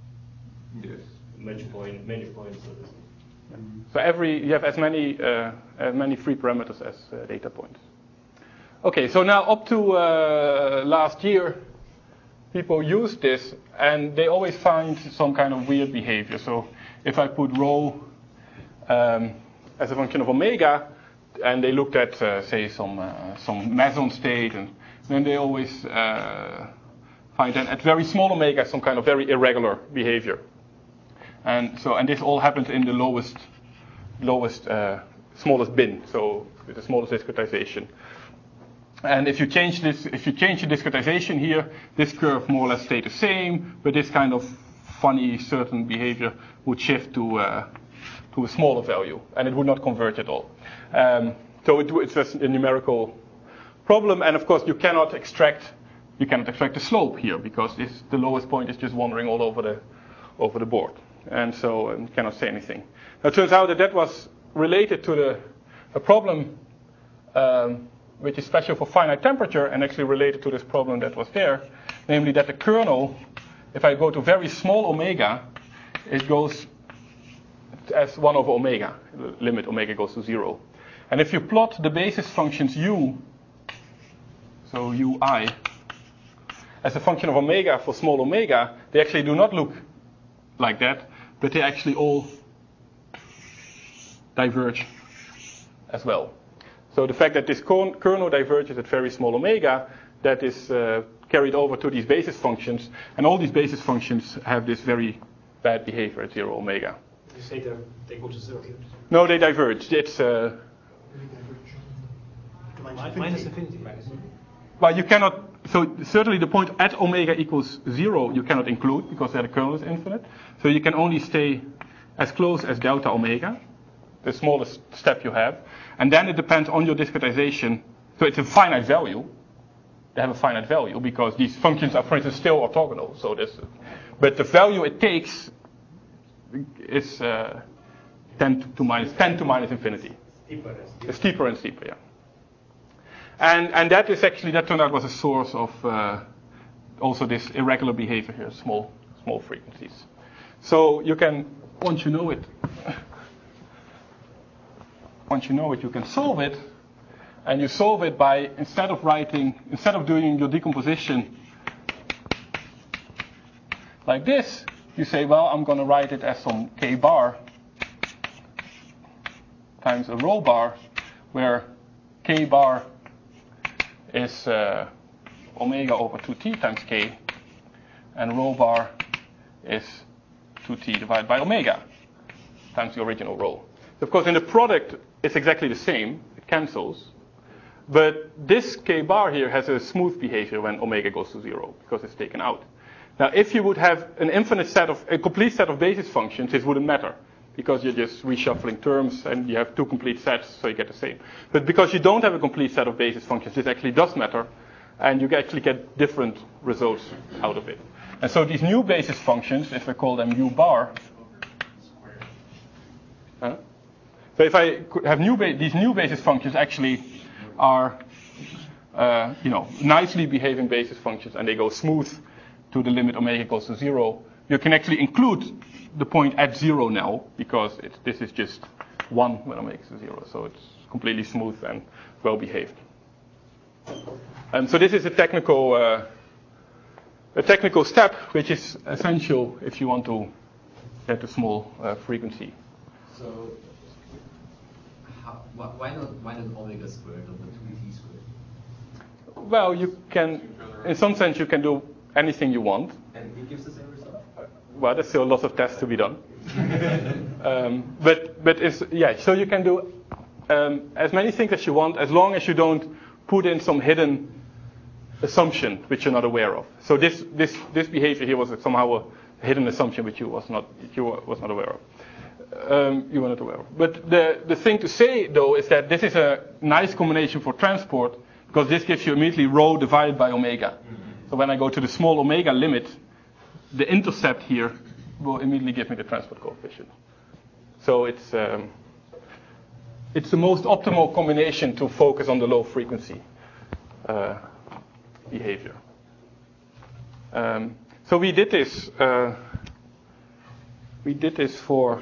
many points. So you have as many free parameters as data points. Okay, so now up to last year, people used this, and they always find some kind of weird behavior. So if I put rho as a function of omega, and they looked at, say, some meson state, and then they always find that at very small omega some kind of very irregular behavior. And this all happens in the smallest bin, so with the smallest discretization. And if you change the discretization here, this curve more or less stayed the same, but this kind of funny certain behavior would shift to a smaller value, and it would not converge at all. So it's just a numerical problem, and of course you cannot extract the slope here because the lowest point is just wandering all over the board, and so you cannot say anything. Now it turns out that was related to a problem which is special for finite temperature, and actually related to this problem that was there, namely that the kernel, if I go to very small omega, it goes as 1 over omega, limit omega goes to 0. And if you plot the basis functions u, so ui, as a function of omega for small omega, they actually do not look like that, but they actually all diverge as well. So the fact that this kernel diverges at very small omega, that is carried over to these basis functions, and all these basis functions have this very bad behavior at 0 omega. You say they go to 0 here? No, they diverge. It's minus infinity. Well, you cannot. So certainly the point at omega equals 0 you cannot include because the kernel is infinite. So you can only stay as close as delta omega, the smallest step you have, and then it depends on your discretization. So it's a finite value. They have a finite value because these functions are, for instance, still orthogonal. So but the value it takes is 10 to minus infinity. It's steeper and steeper, yeah. And that turned out was a source of also this irregular behavior here, small frequencies. So you can, once you know it, you can solve it. And you solve it by, instead of doing your decomposition like this, you say, well, I'm going to write it as some k bar times a rho bar, where k bar is omega over 2t times k, and rho bar is 2t divided by omega times the original rho. Of course, in the product, it's exactly the same. It cancels. But this k bar here has a smooth behavior when omega goes to 0, because it's taken out. Now, if you would have a complete set of basis functions, it wouldn't matter, because you're just reshuffling terms and you have two complete sets, so you get the same. But because you don't have a complete set of basis functions, this actually does matter, and you actually get different results out of it. And so these new basis functions, if I call them u bar, so if I have these new basis functions actually are nicely behaving basis functions, and they go smooth to the limit omega goes to 0. You can actually include the point at 0 now, because this is just 1 when omega goes to 0. So it's completely smooth and well behaved. So this is a technical step which is essential if you want to get a small frequency. So why not omega squared over 2t squared? Well, you can, in some sense, you can do anything you want. And it gives the same result? Well, there's still lots of tests to be done. So you can do as many things as you want, as long as you don't put in some hidden assumption which you're not aware of. So this behavior here was somehow a hidden assumption which you was not aware of. You were not aware of. But the thing to say, though, is that this is a nice combination for transport, because this gives you immediately rho divided by omega. So when I go to the small omega limit, the intercept here will immediately give me the transport coefficient. So it's the most optimal combination to focus on the low frequency behavior. So we did this for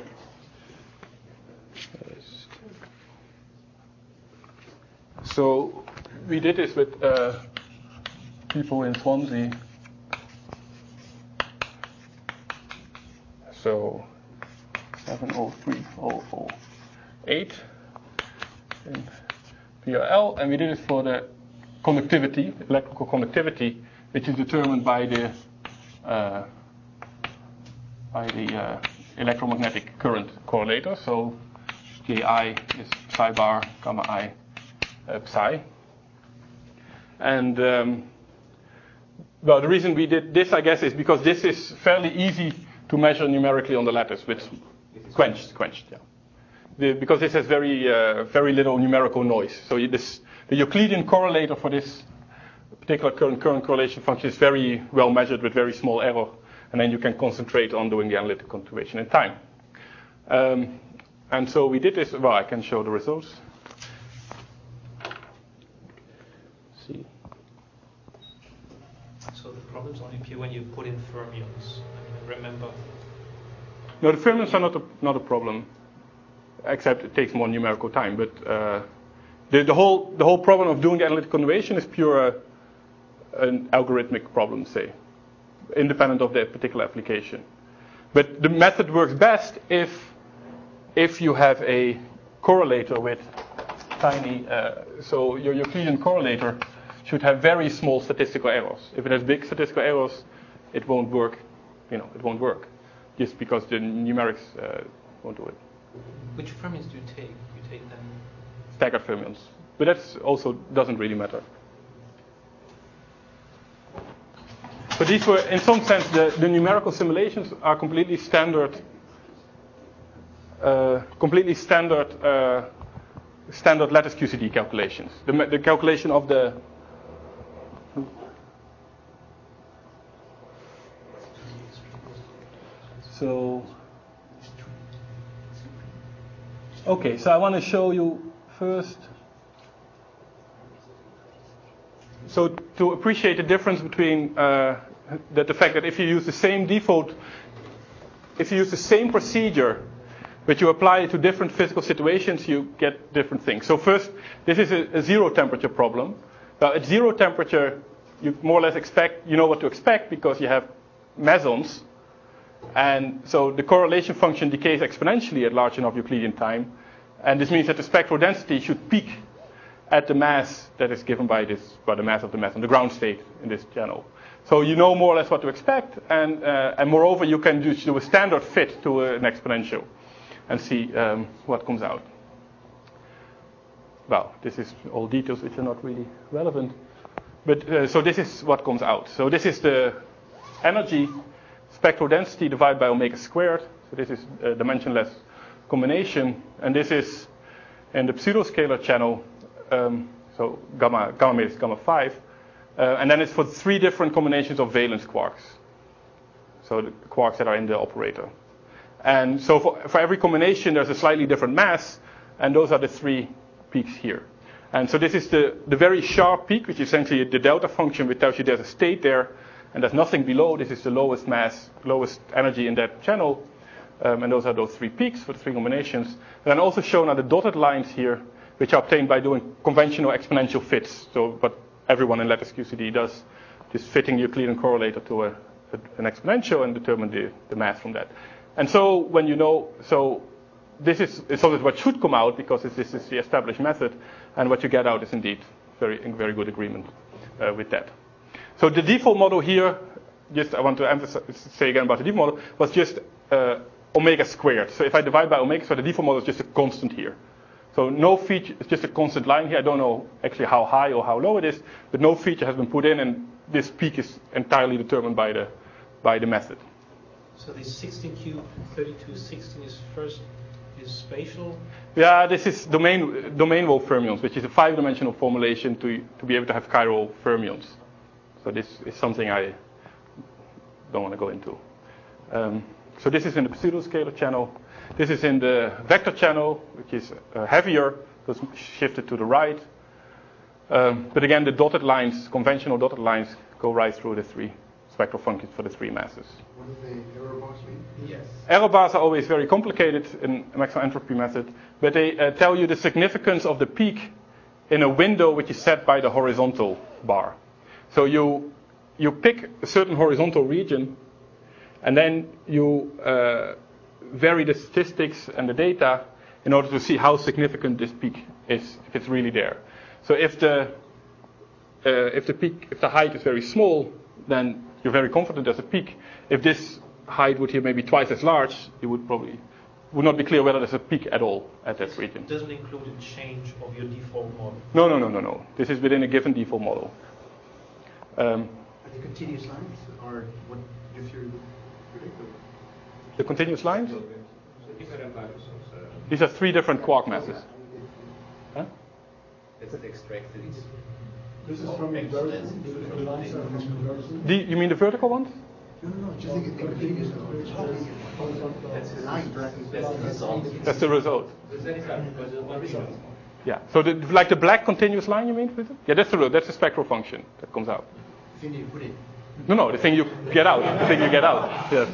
we did this with people in Swansea. So 703008 in PRL, and we did it for the conductivity, electrical conductivity, which is determined by the electromagnetic current correlator. So Ki is psi bar, gamma I, psi. And the reason we did this, I guess, is because this is fairly easy to measure numerically on the lattice with quenched, yeah. Because this has very little numerical noise. So the Euclidean correlator for this particular current correlation function is very well measured with very small error, and then you can concentrate on doing the analytic contribution in time. And so we did this. Well, I can show the results. See. So the problems only appear when you put in fermions. Remember. No, the fermions are not a problem, except it takes more numerical time. But the whole problem of doing the analytic contribution is pure an algorithmic problem, say, independent of the particular application. But the method works best if you have a correlator with tiny. So your Euclidean correlator should have very small statistical errors. If it has big statistical errors, it won't work. It won't work, just because the numerics won't do it. Which fermions do you take? You take them staggered fermions, but that also doesn't really matter. But these were, in some sense, the numerical simulations are completely standard lattice QCD calculations. The calculation of the okay, so I want to show you first So to appreciate the difference between the fact that if you use the same procedure, but you apply it to different physical situations, you get different things. So first, this is a zero temperature problem. Now at zero temperature, you more or less you know what to expect because you have mesons. And so the correlation function decays exponentially at large enough Euclidean time. And this means that the spectral density should peak at the mass that is given by the mass of the meson, the ground state in this channel. So you know more or less what to expect. And moreover, you can do a standard fit to an exponential and see what comes out. Well, this is all details which are not really relevant. But so this is what comes out. So this is the energy spectral density divided by omega squared. So this is a dimensionless combination. And this is in the pseudoscalar channel. So gamma is gamma 5. And then it's for 3 different combinations of valence quarks. So the quarks that are in the operator. And so for every combination, there's a slightly different mass. And those are the 3 peaks here. And so this is the very sharp peak, which is essentially the delta function, which tells you there's a state there. And there's nothing below. This is the lowest mass, lowest energy in that channel. And those are those 3 peaks for the 3 combinations. And then also shown are the dotted lines here, which are obtained by doing conventional exponential fits. So what everyone in lattice QCD does, just fitting Euclidean correlator to an exponential and determine the mass from that. And so when you know, so this is sort of what should come out because this is the established method, and what you get out is indeed in very good agreement with that. So the default model here, just I want to say again about the default model, was just omega squared. So if I divide by omega squared, the default model is just a constant here. So no feature, it's just a constant line here. I don't know actually how high or how low it is, but no feature has been put in, and this peak is entirely determined by the method. So this 16Q 3216 is spatial? Yeah, this is domain wall fermions, which is a 5-dimensional formulation to be able to have chiral fermions. So this is something I don't want to go into. So this is in the pseudoscalar channel. This is in the vector channel, which is heavier, because shifted to the right. But again, the dotted lines, conventional dotted lines, go right through the 3 spectral functions for the 3 masses. What do the error bars mean? Yes. Error bars are always very complicated in maximum entropy method, but they tell you the significance of the peak in a window which is set by the horizontal bar. So you pick a certain horizontal region, and then you vary the statistics and the data in order to see how significant this peak is, if it's really there. So if the height is very small, then you're very confident there's a peak. If this height would here maybe twice as large, you would not be clear whether there's a peak at all at that region. It doesn't include a change of your default model. No. This is within a given default model. Are the continuous lines or what if you predict? The continuous lines? These are 3 different quark masses. Huh? It's extracted. This is from the lines are from inversion. You mean the vertical ones? No, just think it's continuous. That's the line. That's the result. Yeah. So like the black continuous line, you mean? Yeah, that's the spectral function that comes out. The thing you put in. No, the thing you get out. The thing you get out. Yes.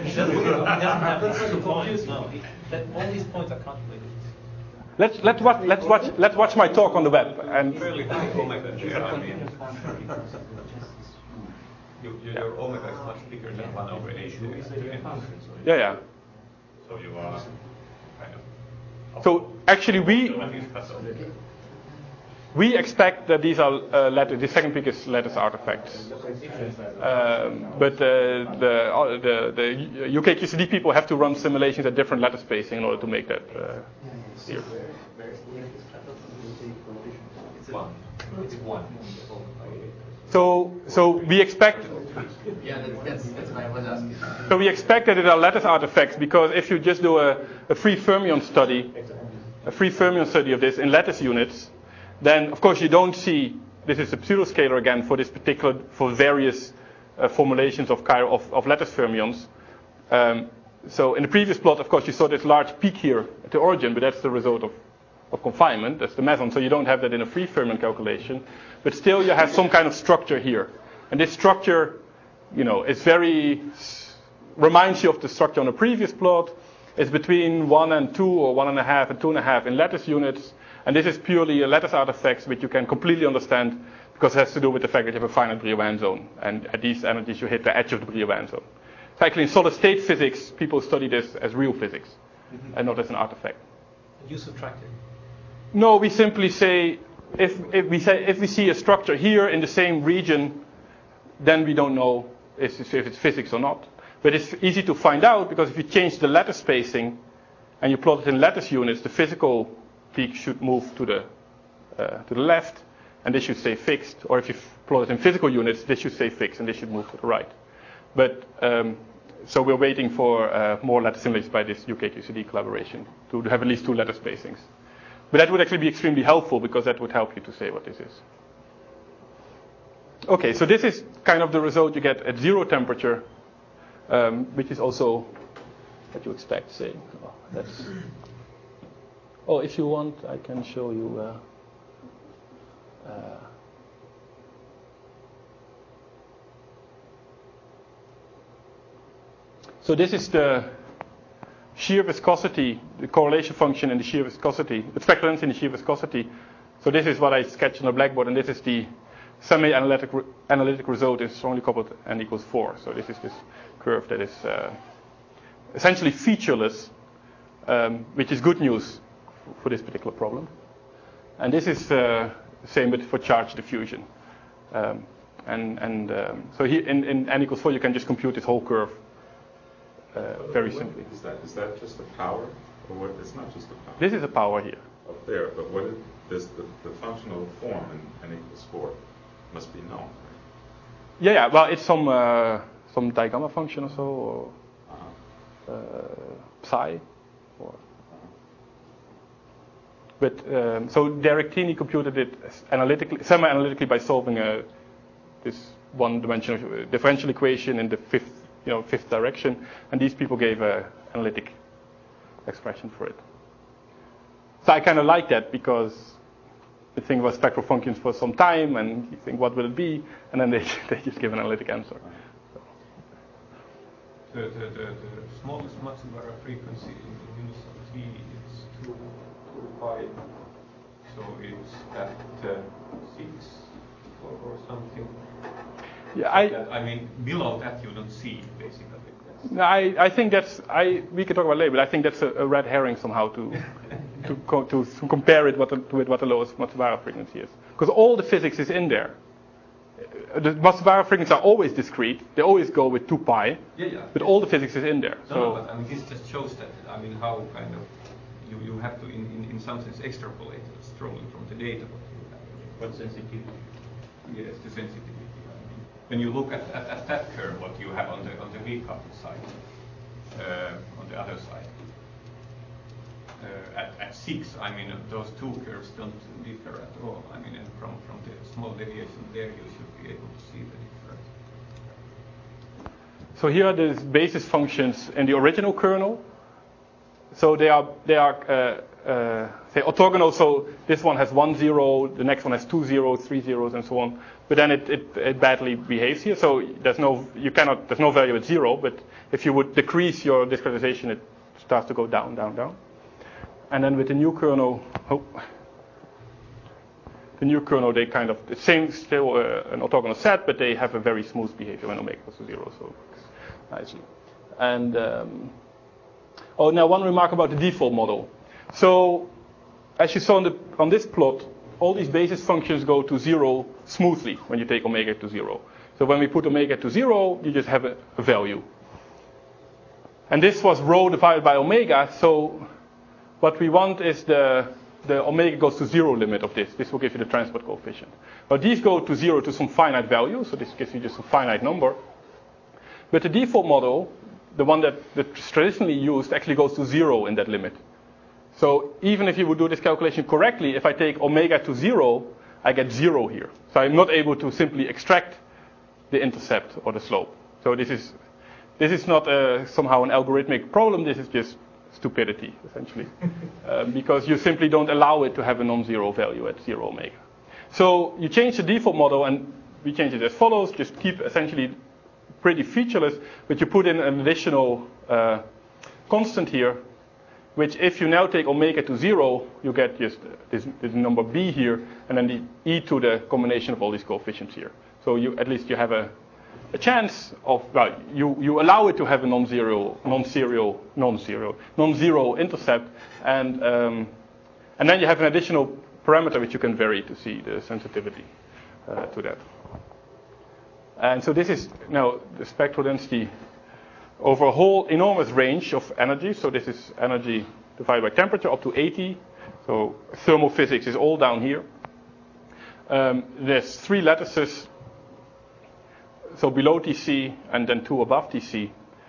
All these points are calculated. Let's watch my talk on the web and. Fairly high omega there. I mean, your omega is much bigger than 1/A2. Yeah. So you are kind of. So actually, we expect that these are the second peak is lattice artifacts. But the UK QCD people have to run simulations at different lattice spacing in order to make that clear. It's one. So we expect. Yeah, that's why I was asking. So we expect that it are lattice artifacts because if you just do a free fermion study of this in lattice units, then of course you don't see, this is a pseudoscalar again for various formulations of lattice fermions. So in the previous plot, of course, you saw this large peak here at the origin, but that's the result of of confinement. That's the meson, so you don't have that in a free Fermion calculation. But still, you have some kind of structure here. And this structure, reminds you of the structure on the previous plot. It's between 1 and 2 or 1.5 and 2.5 in lattice units. And this is purely a lattice artifact which you can completely understand because it has to do with the fact that you have a finite Brillouin zone. And at these energies, you hit the edge of the Brillouin zone. So actually, in solid state physics, people study this as real physics and not as an artifact. You subtract it? No, we simply say if we see a structure here in the same region, then we don't know if it's physics or not. But it's easy to find out because if you change the lattice spacing and you plot it in lattice units, the physical peak should move to the left, and this should stay fixed. Or if you plot it in physical units, this should stay fixed and this should move to the right. But so we're waiting for more lattice simulations by this UK-QCD collaboration to have at least 2 lattice spacings. But that would actually be extremely helpful because that would help you to say what this is. Okay, so this is kind of the result you get at 0 temperature, which is also what you expect, say. If you want, I can show you. So this is the shear viscosity, the correlation function in the shear viscosity, the spectral density in the shear viscosity. So this is what I sketched on the blackboard, and this is the semi-analytic result is strongly coupled n equals 4. So this is this curve that is essentially featureless, which is good news for this particular problem. And this is the same but for charge diffusion. So here in n equals 4, you can just compute this whole curve very simply. Is that just the power, or what? It's not just the power. This is a power here. Up there, but what is this? The functional form in n equals 4 must be known. Right? Yeah. Well, it's some digamma function or so, or psi, or. But so Derectini computed it analytically, semi-analytically by solving this one-dimensional differential equation in the fifth direction, and these people gave an analytic expression for it. So I kind of like that because we think about spectral functions for some time, and you think, what will it be? And then they just give an analytic answer. The smallest Matsubara frequency in unison T is 2 pi, so it's at 6 or something. Yeah, below that you don't see basically. No, I think we can talk about later, but I think that's a red herring somehow to compare it with what the lowest Matsubara frequency is, because all the physics is in there. The Matsubara frequencies are always discrete; they always go with 2 pi. Yeah. But all the physics is in there. No, but this just shows that how kind of you have to in some sense extrapolate it strongly from the data what you have. What sensitivity? Yes, the sensitivity. When you look at that curve, what you have on the V-coupled side, on the other side, at 6, those two curves don't differ at all. And from the small deviation there, you should be able to see the difference. So here are the basis functions in the original kernel. So they are say orthogonal. So this one has 1 0, the next one has 2 zeros, 3 zeros, and so on. But then it badly behaves here. So there's no value at 0. But if you would decrease your discretization, it starts to go down, down, down. And then with the new kernel, they kind of the same, still an orthogonal set, but they have a very smooth behavior when omega goes to 0. So it works nicely. And now one remark about the default model. So as you saw on this plot, all these basis functions go to 0 smoothly when you take omega to 0. So when we put omega to 0, you just have a value. And this was rho divided by omega. So what we want is the omega goes to 0 limit of this. This will give you the transport coefficient. But these go to 0 to some finite value. So this gives you just a finite number. But the default model, the one that's traditionally used, actually goes to 0 in that limit. So even if you would do this calculation correctly, if I take omega to 0, I get 0 here. So I'm not able to simply extract the intercept or the slope. So this is not somehow an algorithmic problem. This is just stupidity, essentially, because you simply don't allow it to have a non-zero value at 0 omega. So you change the default model, and we change it as follows. Just keep essentially pretty featureless, but you put in an additional constant here, which if you now take omega to 0, you get just this number b here, and then the e to the combination of all these coefficients here. So at least you have a chance of, well, you allow it to have a non-zero intercept, and then you have an additional parameter which you can vary to see the sensitivity to that. And so this is now the spectral density over a whole enormous range of energy. So this is energy divided by temperature up to 80. So thermophysics is all down here. There's 3 lattices. So below TC and then 2 above TC.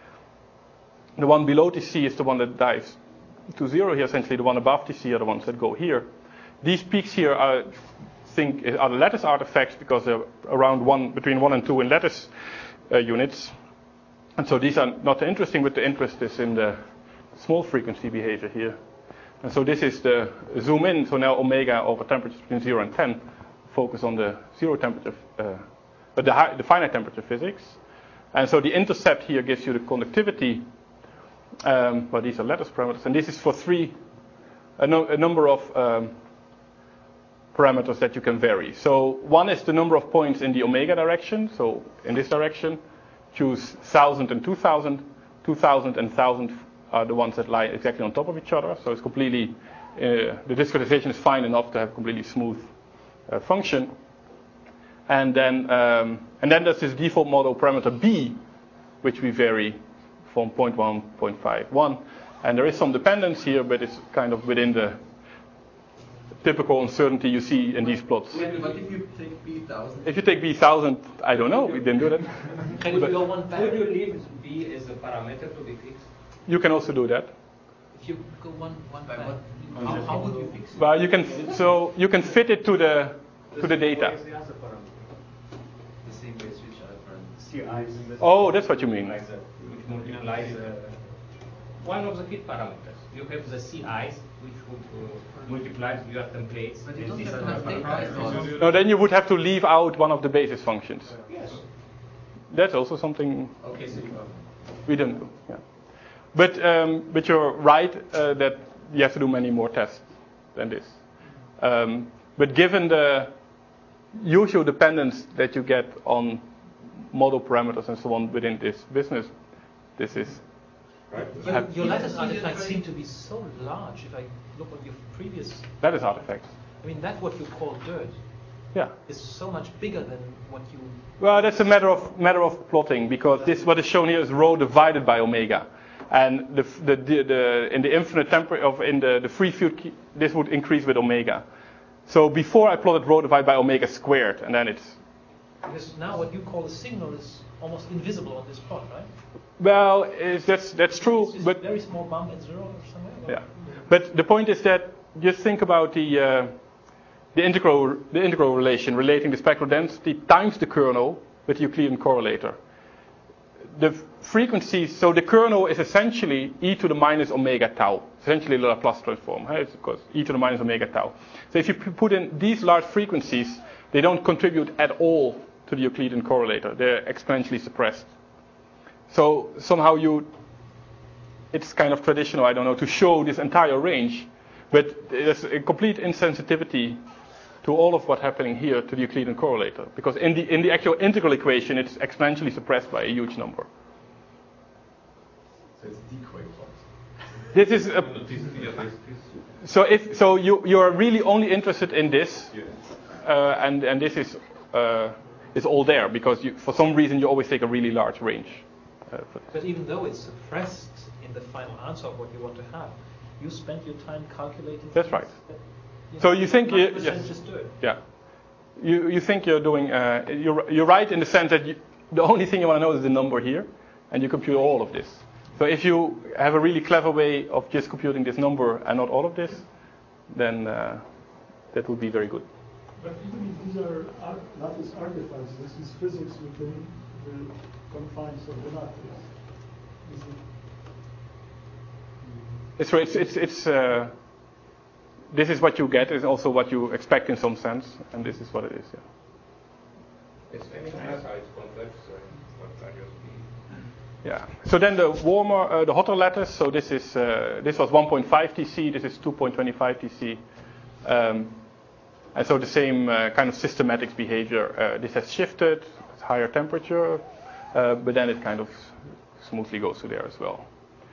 The one below TC is the one that dives to 0 here. Essentially, the one above TC are the ones that go here. These peaks here are the lattice artifacts because they're around between 1 and 2 in lattice units. And so these are not interesting, but the interest is in the small frequency behavior here. And so this is the zoom in. So now omega over temperatures between 0 and 10 focus on the 0 temperature, but the finite temperature physics. And so the intercept here gives you the conductivity. Well, these are lattice parameters, and this is for a number of parameters that you can vary. So one is the number of points in the omega direction. So in this direction, choose 1,000 and 2,000. 2,000 and 1,000 are the ones that lie exactly on top of each other. So it's completely, the discretization is fine enough to have a completely smooth function. And then there's this default model parameter b, which we vary from 0.1, 0.51. And there is some dependence here, but it's kind of within the typical uncertainty you see in these plots. But if you take B1000? If you take B1000, I don't know. We didn't do that. Can you go one back? Would you leave B as a parameter to be fixed? You can also do that. If you go one back, how would you fix it? Well, you can fit it to the data. The same way switch are Oh, that's what you mean. Which multiplies one of the fit parameters. You have the CIs, which would multiply your templates. But you don't have enough data. No, then you would have to leave out one of the basis functions. Yes. That's also something Okay, so we didn't do. Yeah. But you're right that you have to do many more tests than this. But given the usual dependence that you get on model parameters and so on within this business, this is. Your lattice artifacts seem to be so large. If I look at your previous lattice artifacts, I mean that's what you call dirt. Yeah. It's so much bigger than what you. Well, that's a matter of plotting, because this what is shown here is rho divided by omega, and in the infinite temperature in the free field this would increase with omega. So before I plotted rho divided by omega squared, and then it's. Because now what you call a signal is almost invisible on this plot, right? Well, that's true, it's but a very small bump at 0 or somewhere. Yeah, but the point is that just think about the integral relation relating the spectral density times the kernel with the Euclidean correlator. The frequencies, so the kernel is essentially e to the minus omega tau, essentially the Laplace transform. Right? It's of course e to the minus omega tau. So if you put in these large frequencies, they don't contribute at all to the Euclidean correlator. They're exponentially suppressed. So somehow it's kind of traditional, I don't know, to show this entire range, but there's a complete insensitivity to all of what's happening here to the Euclidean correlator, because in the actual integral equation, it's exponentially suppressed by a huge number. So it's decoy plot. This is so you're really only interested in this, and this is all there because for some reason you always take a really large range. But even though it's suppressed in the final answer of what you want to have, you spent your time calculating. That's right. So you think yeah. You think you're doing you're right in the sense that the only thing you want to know is the number here, and you compute all of this. So if you have a really clever way of just computing this number and not all of this, then that would be very good. But even if these are lattice artifacts, this is physics within the confines of the lattice. This is what you get. Is also what you expect in some sense, and this is what it is. Yeah. It's very nice how it's complex. Yeah. So then the hotter lattice. So this was 1.5 TC. This is 2.25 TC. And so the same kind of systematics behavior. This has shifted. It's higher temperature, but then it kind of smoothly goes to there as well.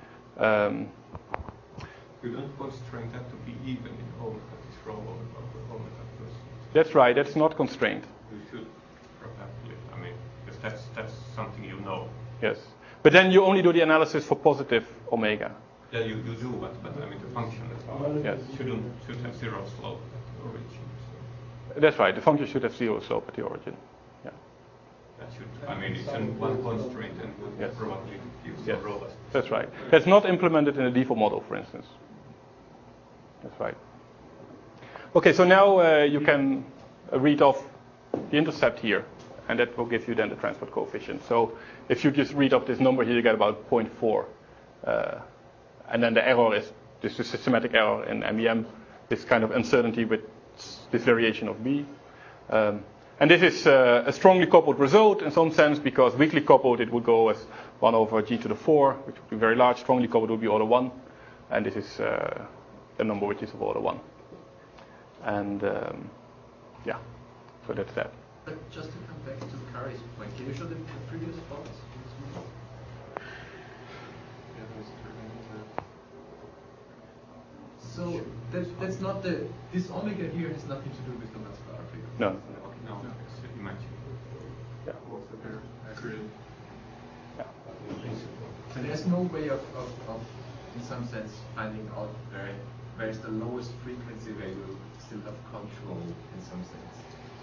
You don't constrain that to be even in omega, this row omega plus. That's right. That's not constrained. You should probably. I mean, because that's something you know. Yes. But then you only do the analysis for positive omega. Yeah, you do, but I mean the function should have zero slope at the origin. So. That's right. The function should have zero slope at the origin. Yeah. That should. I mean, it's one constraint and would probably give some robust. That's right. That's not implemented in the default model, for instance. That's right. Okay, so now you can read off the intercept here, and that will give you then the transport coefficient. So if you just read off this number here, you get about 0.4. And then the error is this is systematic error in MEM, this kind of uncertainty with this variation of B. And this is a strongly coupled result in some sense, because weakly coupled it would go as 1 over g to the 4, which would be very large. Strongly coupled would be order 1. And this is the number which is of order 1. And yeah, so that's that. But just to come back to Kari's point, can you show the previous plots? So that's not this omega here has nothing to do with the Matsubara frequency. No. Okay, No, it's imagined. Yeah. Yeah. So there's no way of in some sense finding out where is the lowest frequency where you still have control in some sense.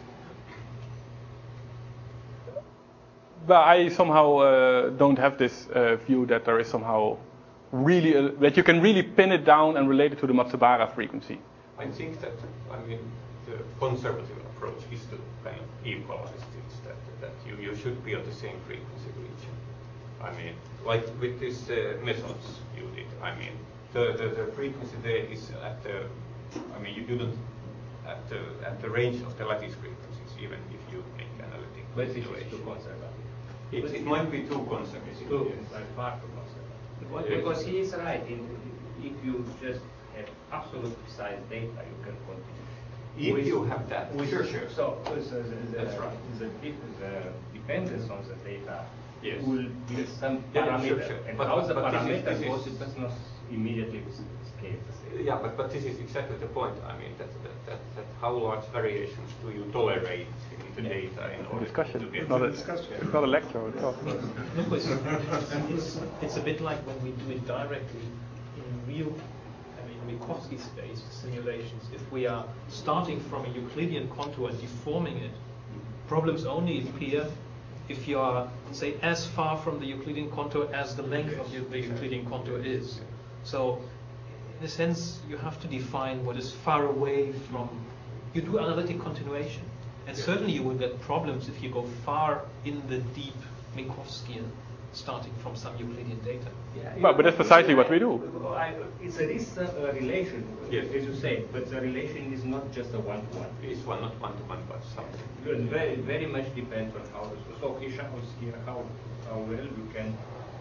But I somehow don't have this view that there is somehow really that you can really pin it down and relate it to the Matsubara frequency. I think that the conservative approach is to kind of equalize things, that you should be at the same frequency region. I mean, like with these methods you did. I mean, the frequency there is at the. I mean, you do not at the range of the lattice frequencies, even if you make analytic. But it is too conservative. It might be too conservative. Like far too conservative. Because he is right. If you just have absolute precise data, you can continue. If you have that, sure. So that's right. The dependence on the data will be some parameter. Sure. And how the parameter goes, it does not immediately scale the same. Yeah, but this is exactly the point. I mean, that how large variations do you tolerate in the data in order discussion. to get It's not a lecture. It's a bit like when we do it directly in real, Minkowski space simulations. If we are starting from a Euclidean contour and deforming it, problems only appear if you are, say, as far from the Euclidean contour as the length of the Euclidean contour is. So, in a sense, you have to define what is far away from. You do analytic continuation, and certainly you will get problems if you go far in the deep Minkowskian, starting from some Euclidean data. But that's precisely what we do. It's a relation, as you say, but the relation is not just a one-to-one. It's not one-to-one, but something. It very much depends on how. So he shows here how well you can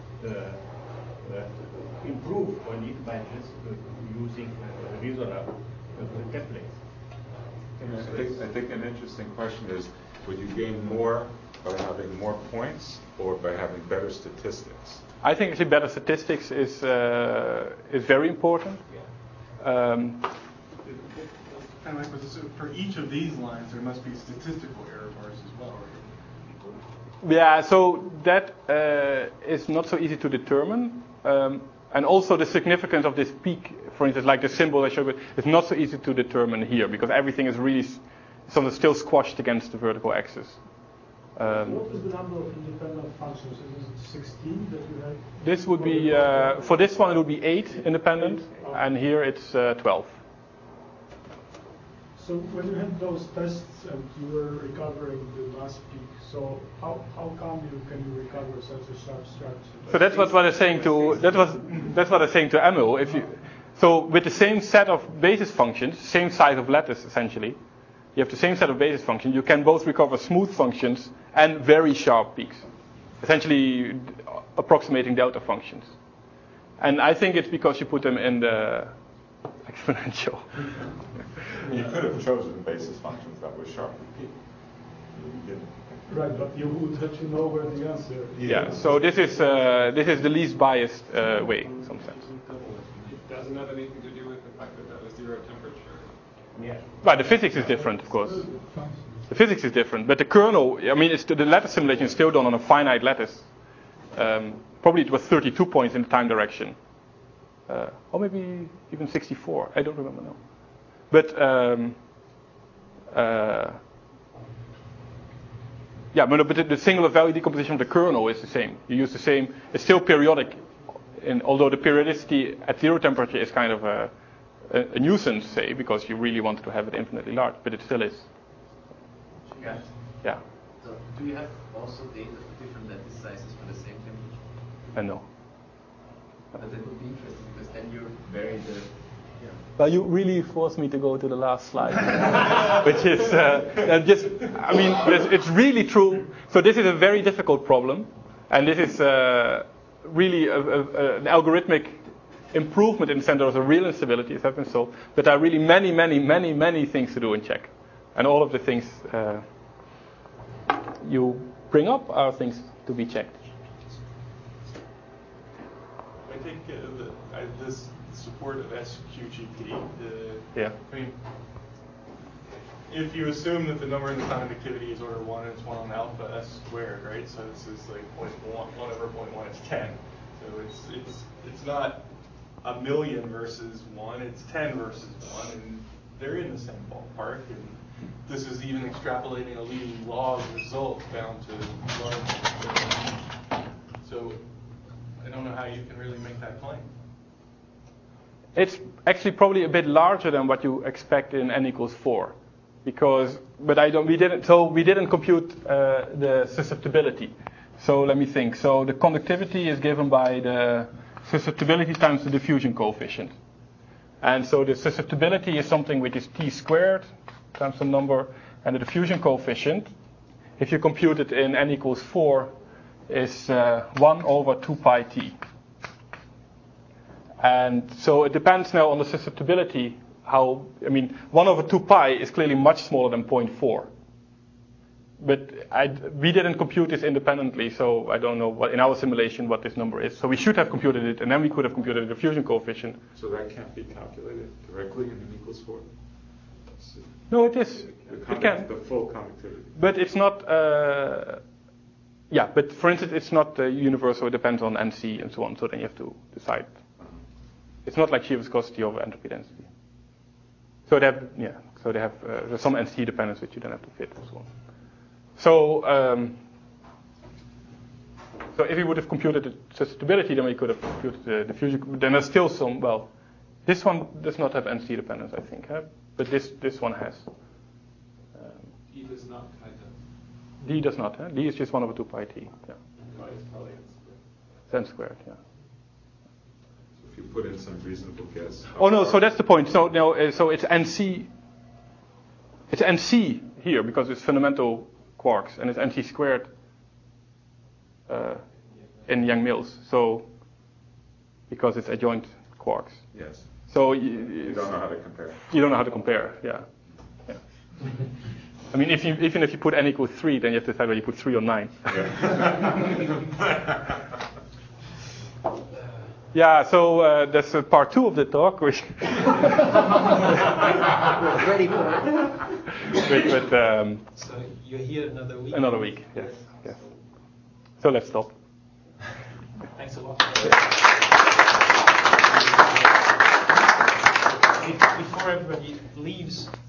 improve on it by just using Reasoner templates. I think an interesting question is, would you gain more by having more points or by having better statistics? I think actually better statistics is very important. Kind of like for each of these lines, there must be statistical error bars as well. Yeah, so that is not so easy to determine. And also the significance of this peak, for instance, like the symbol I showed, is not so easy to determine here because everything is really still squashed against the vertical axis. What is the number of independent functions? Is it 16 that you have? This would be, for this one it would be 8 independent, and here it's 12. So when you had those tests and you were recovering the last peak, so how come can you recover such a sharp structure? So that's what I was saying to that's what I was saying to Emil. So with the same set of basis functions, same size of lattice essentially, you have the same set of basis functions, you can both recover smooth functions and very sharp peaks, essentially approximating delta functions. And I think it's because you put them in the exponential. You could have chosen basis functions that were sharp. You didn't. Right, but you would have to know where the answer is. Yeah, so this is the least biased way in some sense. It doesn't have anything to do with the fact that that was 0 temperature. Yeah. Right, the physics is different, of course. The physics is different, but the kernel, I mean, the lattice simulation is still done on a finite lattice. Probably it was 32 points in the time direction. Or maybe even 64, I don't remember now. But, yeah, but the singular value decomposition of the kernel is the same. You use the same, it's still periodic, although the periodicity at 0 temperature is kind of a nuisance, say, because you really want to have it infinitely large, but it still is. Guys, yeah. So do you have also data for different lattice sizes for the same temperature? No. But that would be interesting because then you vary the. Yeah. Well, you really forced me to go to the last slide, which is it's really true. So this is a very difficult problem, and this is really an algorithmic improvement in the sense of the real instability has been solved. But there are really many things to do in Czech, and all of the things you bring up are things to be checked. I think this support of SQGP. Yeah. I mean, if you assume that the number in the conductivity is order 1 and it's 1 on alpha s squared, right? So this is like 1 over 0.1 is 10. So it's not a million versus 1, it's 10 versus 1, and they're in the same ballpark. And this is even extrapolating a leading log result down to large. So I don't know how you can really make that claim. It's actually probably a bit larger than what you expect in n equals 4, we didn't compute the susceptibility. So let me think. So the conductivity is given by the susceptibility times the diffusion coefficient, and so the susceptibility is something which is t squared times some number, and the diffusion coefficient, if you compute it in n equals 4, is 1 over 2 pi t. And so it depends now on the susceptibility. 1 over 2 pi is clearly much smaller than 0.4. But we didn't compute this independently, so I don't know what in our simulation what this number is. So we should have computed it, and then we could have computed the diffusion coefficient. So that can't be calculated directly in n equals 4? No, it is. It can. The full conductivity. But it's not. But for instance, it's not universal. It depends on NC and so on. So then you have to decide. It's not like shear viscosity over entropy density. So they have there's some NC dependence which you then have to fit and so on. So if we would have computed the susceptibility, then we could have computed the diffusion. Then there's still some. Well, this one does not have NC dependence, I think, but this one has. D does not, kind of. D does not. D is just 1 over 2 pi t. Yeah. It's probably n squared. N squared. Yeah. So if you put in some reasonable guess. Oh no, so that's the point. So no, so it's NC. It's NC here because it's fundamental quarks, and it's NC squared in Yang-Mills. So because it's adjoint quarks. Yes. So you don't know how to compare. You don't know how to compare. Yeah. I mean, even if you put n equals 3, then you have to decide whether you put 3 or 9. Yeah, so that's part 2 of the talk, which ready for it. So you're here another week? Another week, yes. So let's stop. Thanks a lot. Before everybody leaves,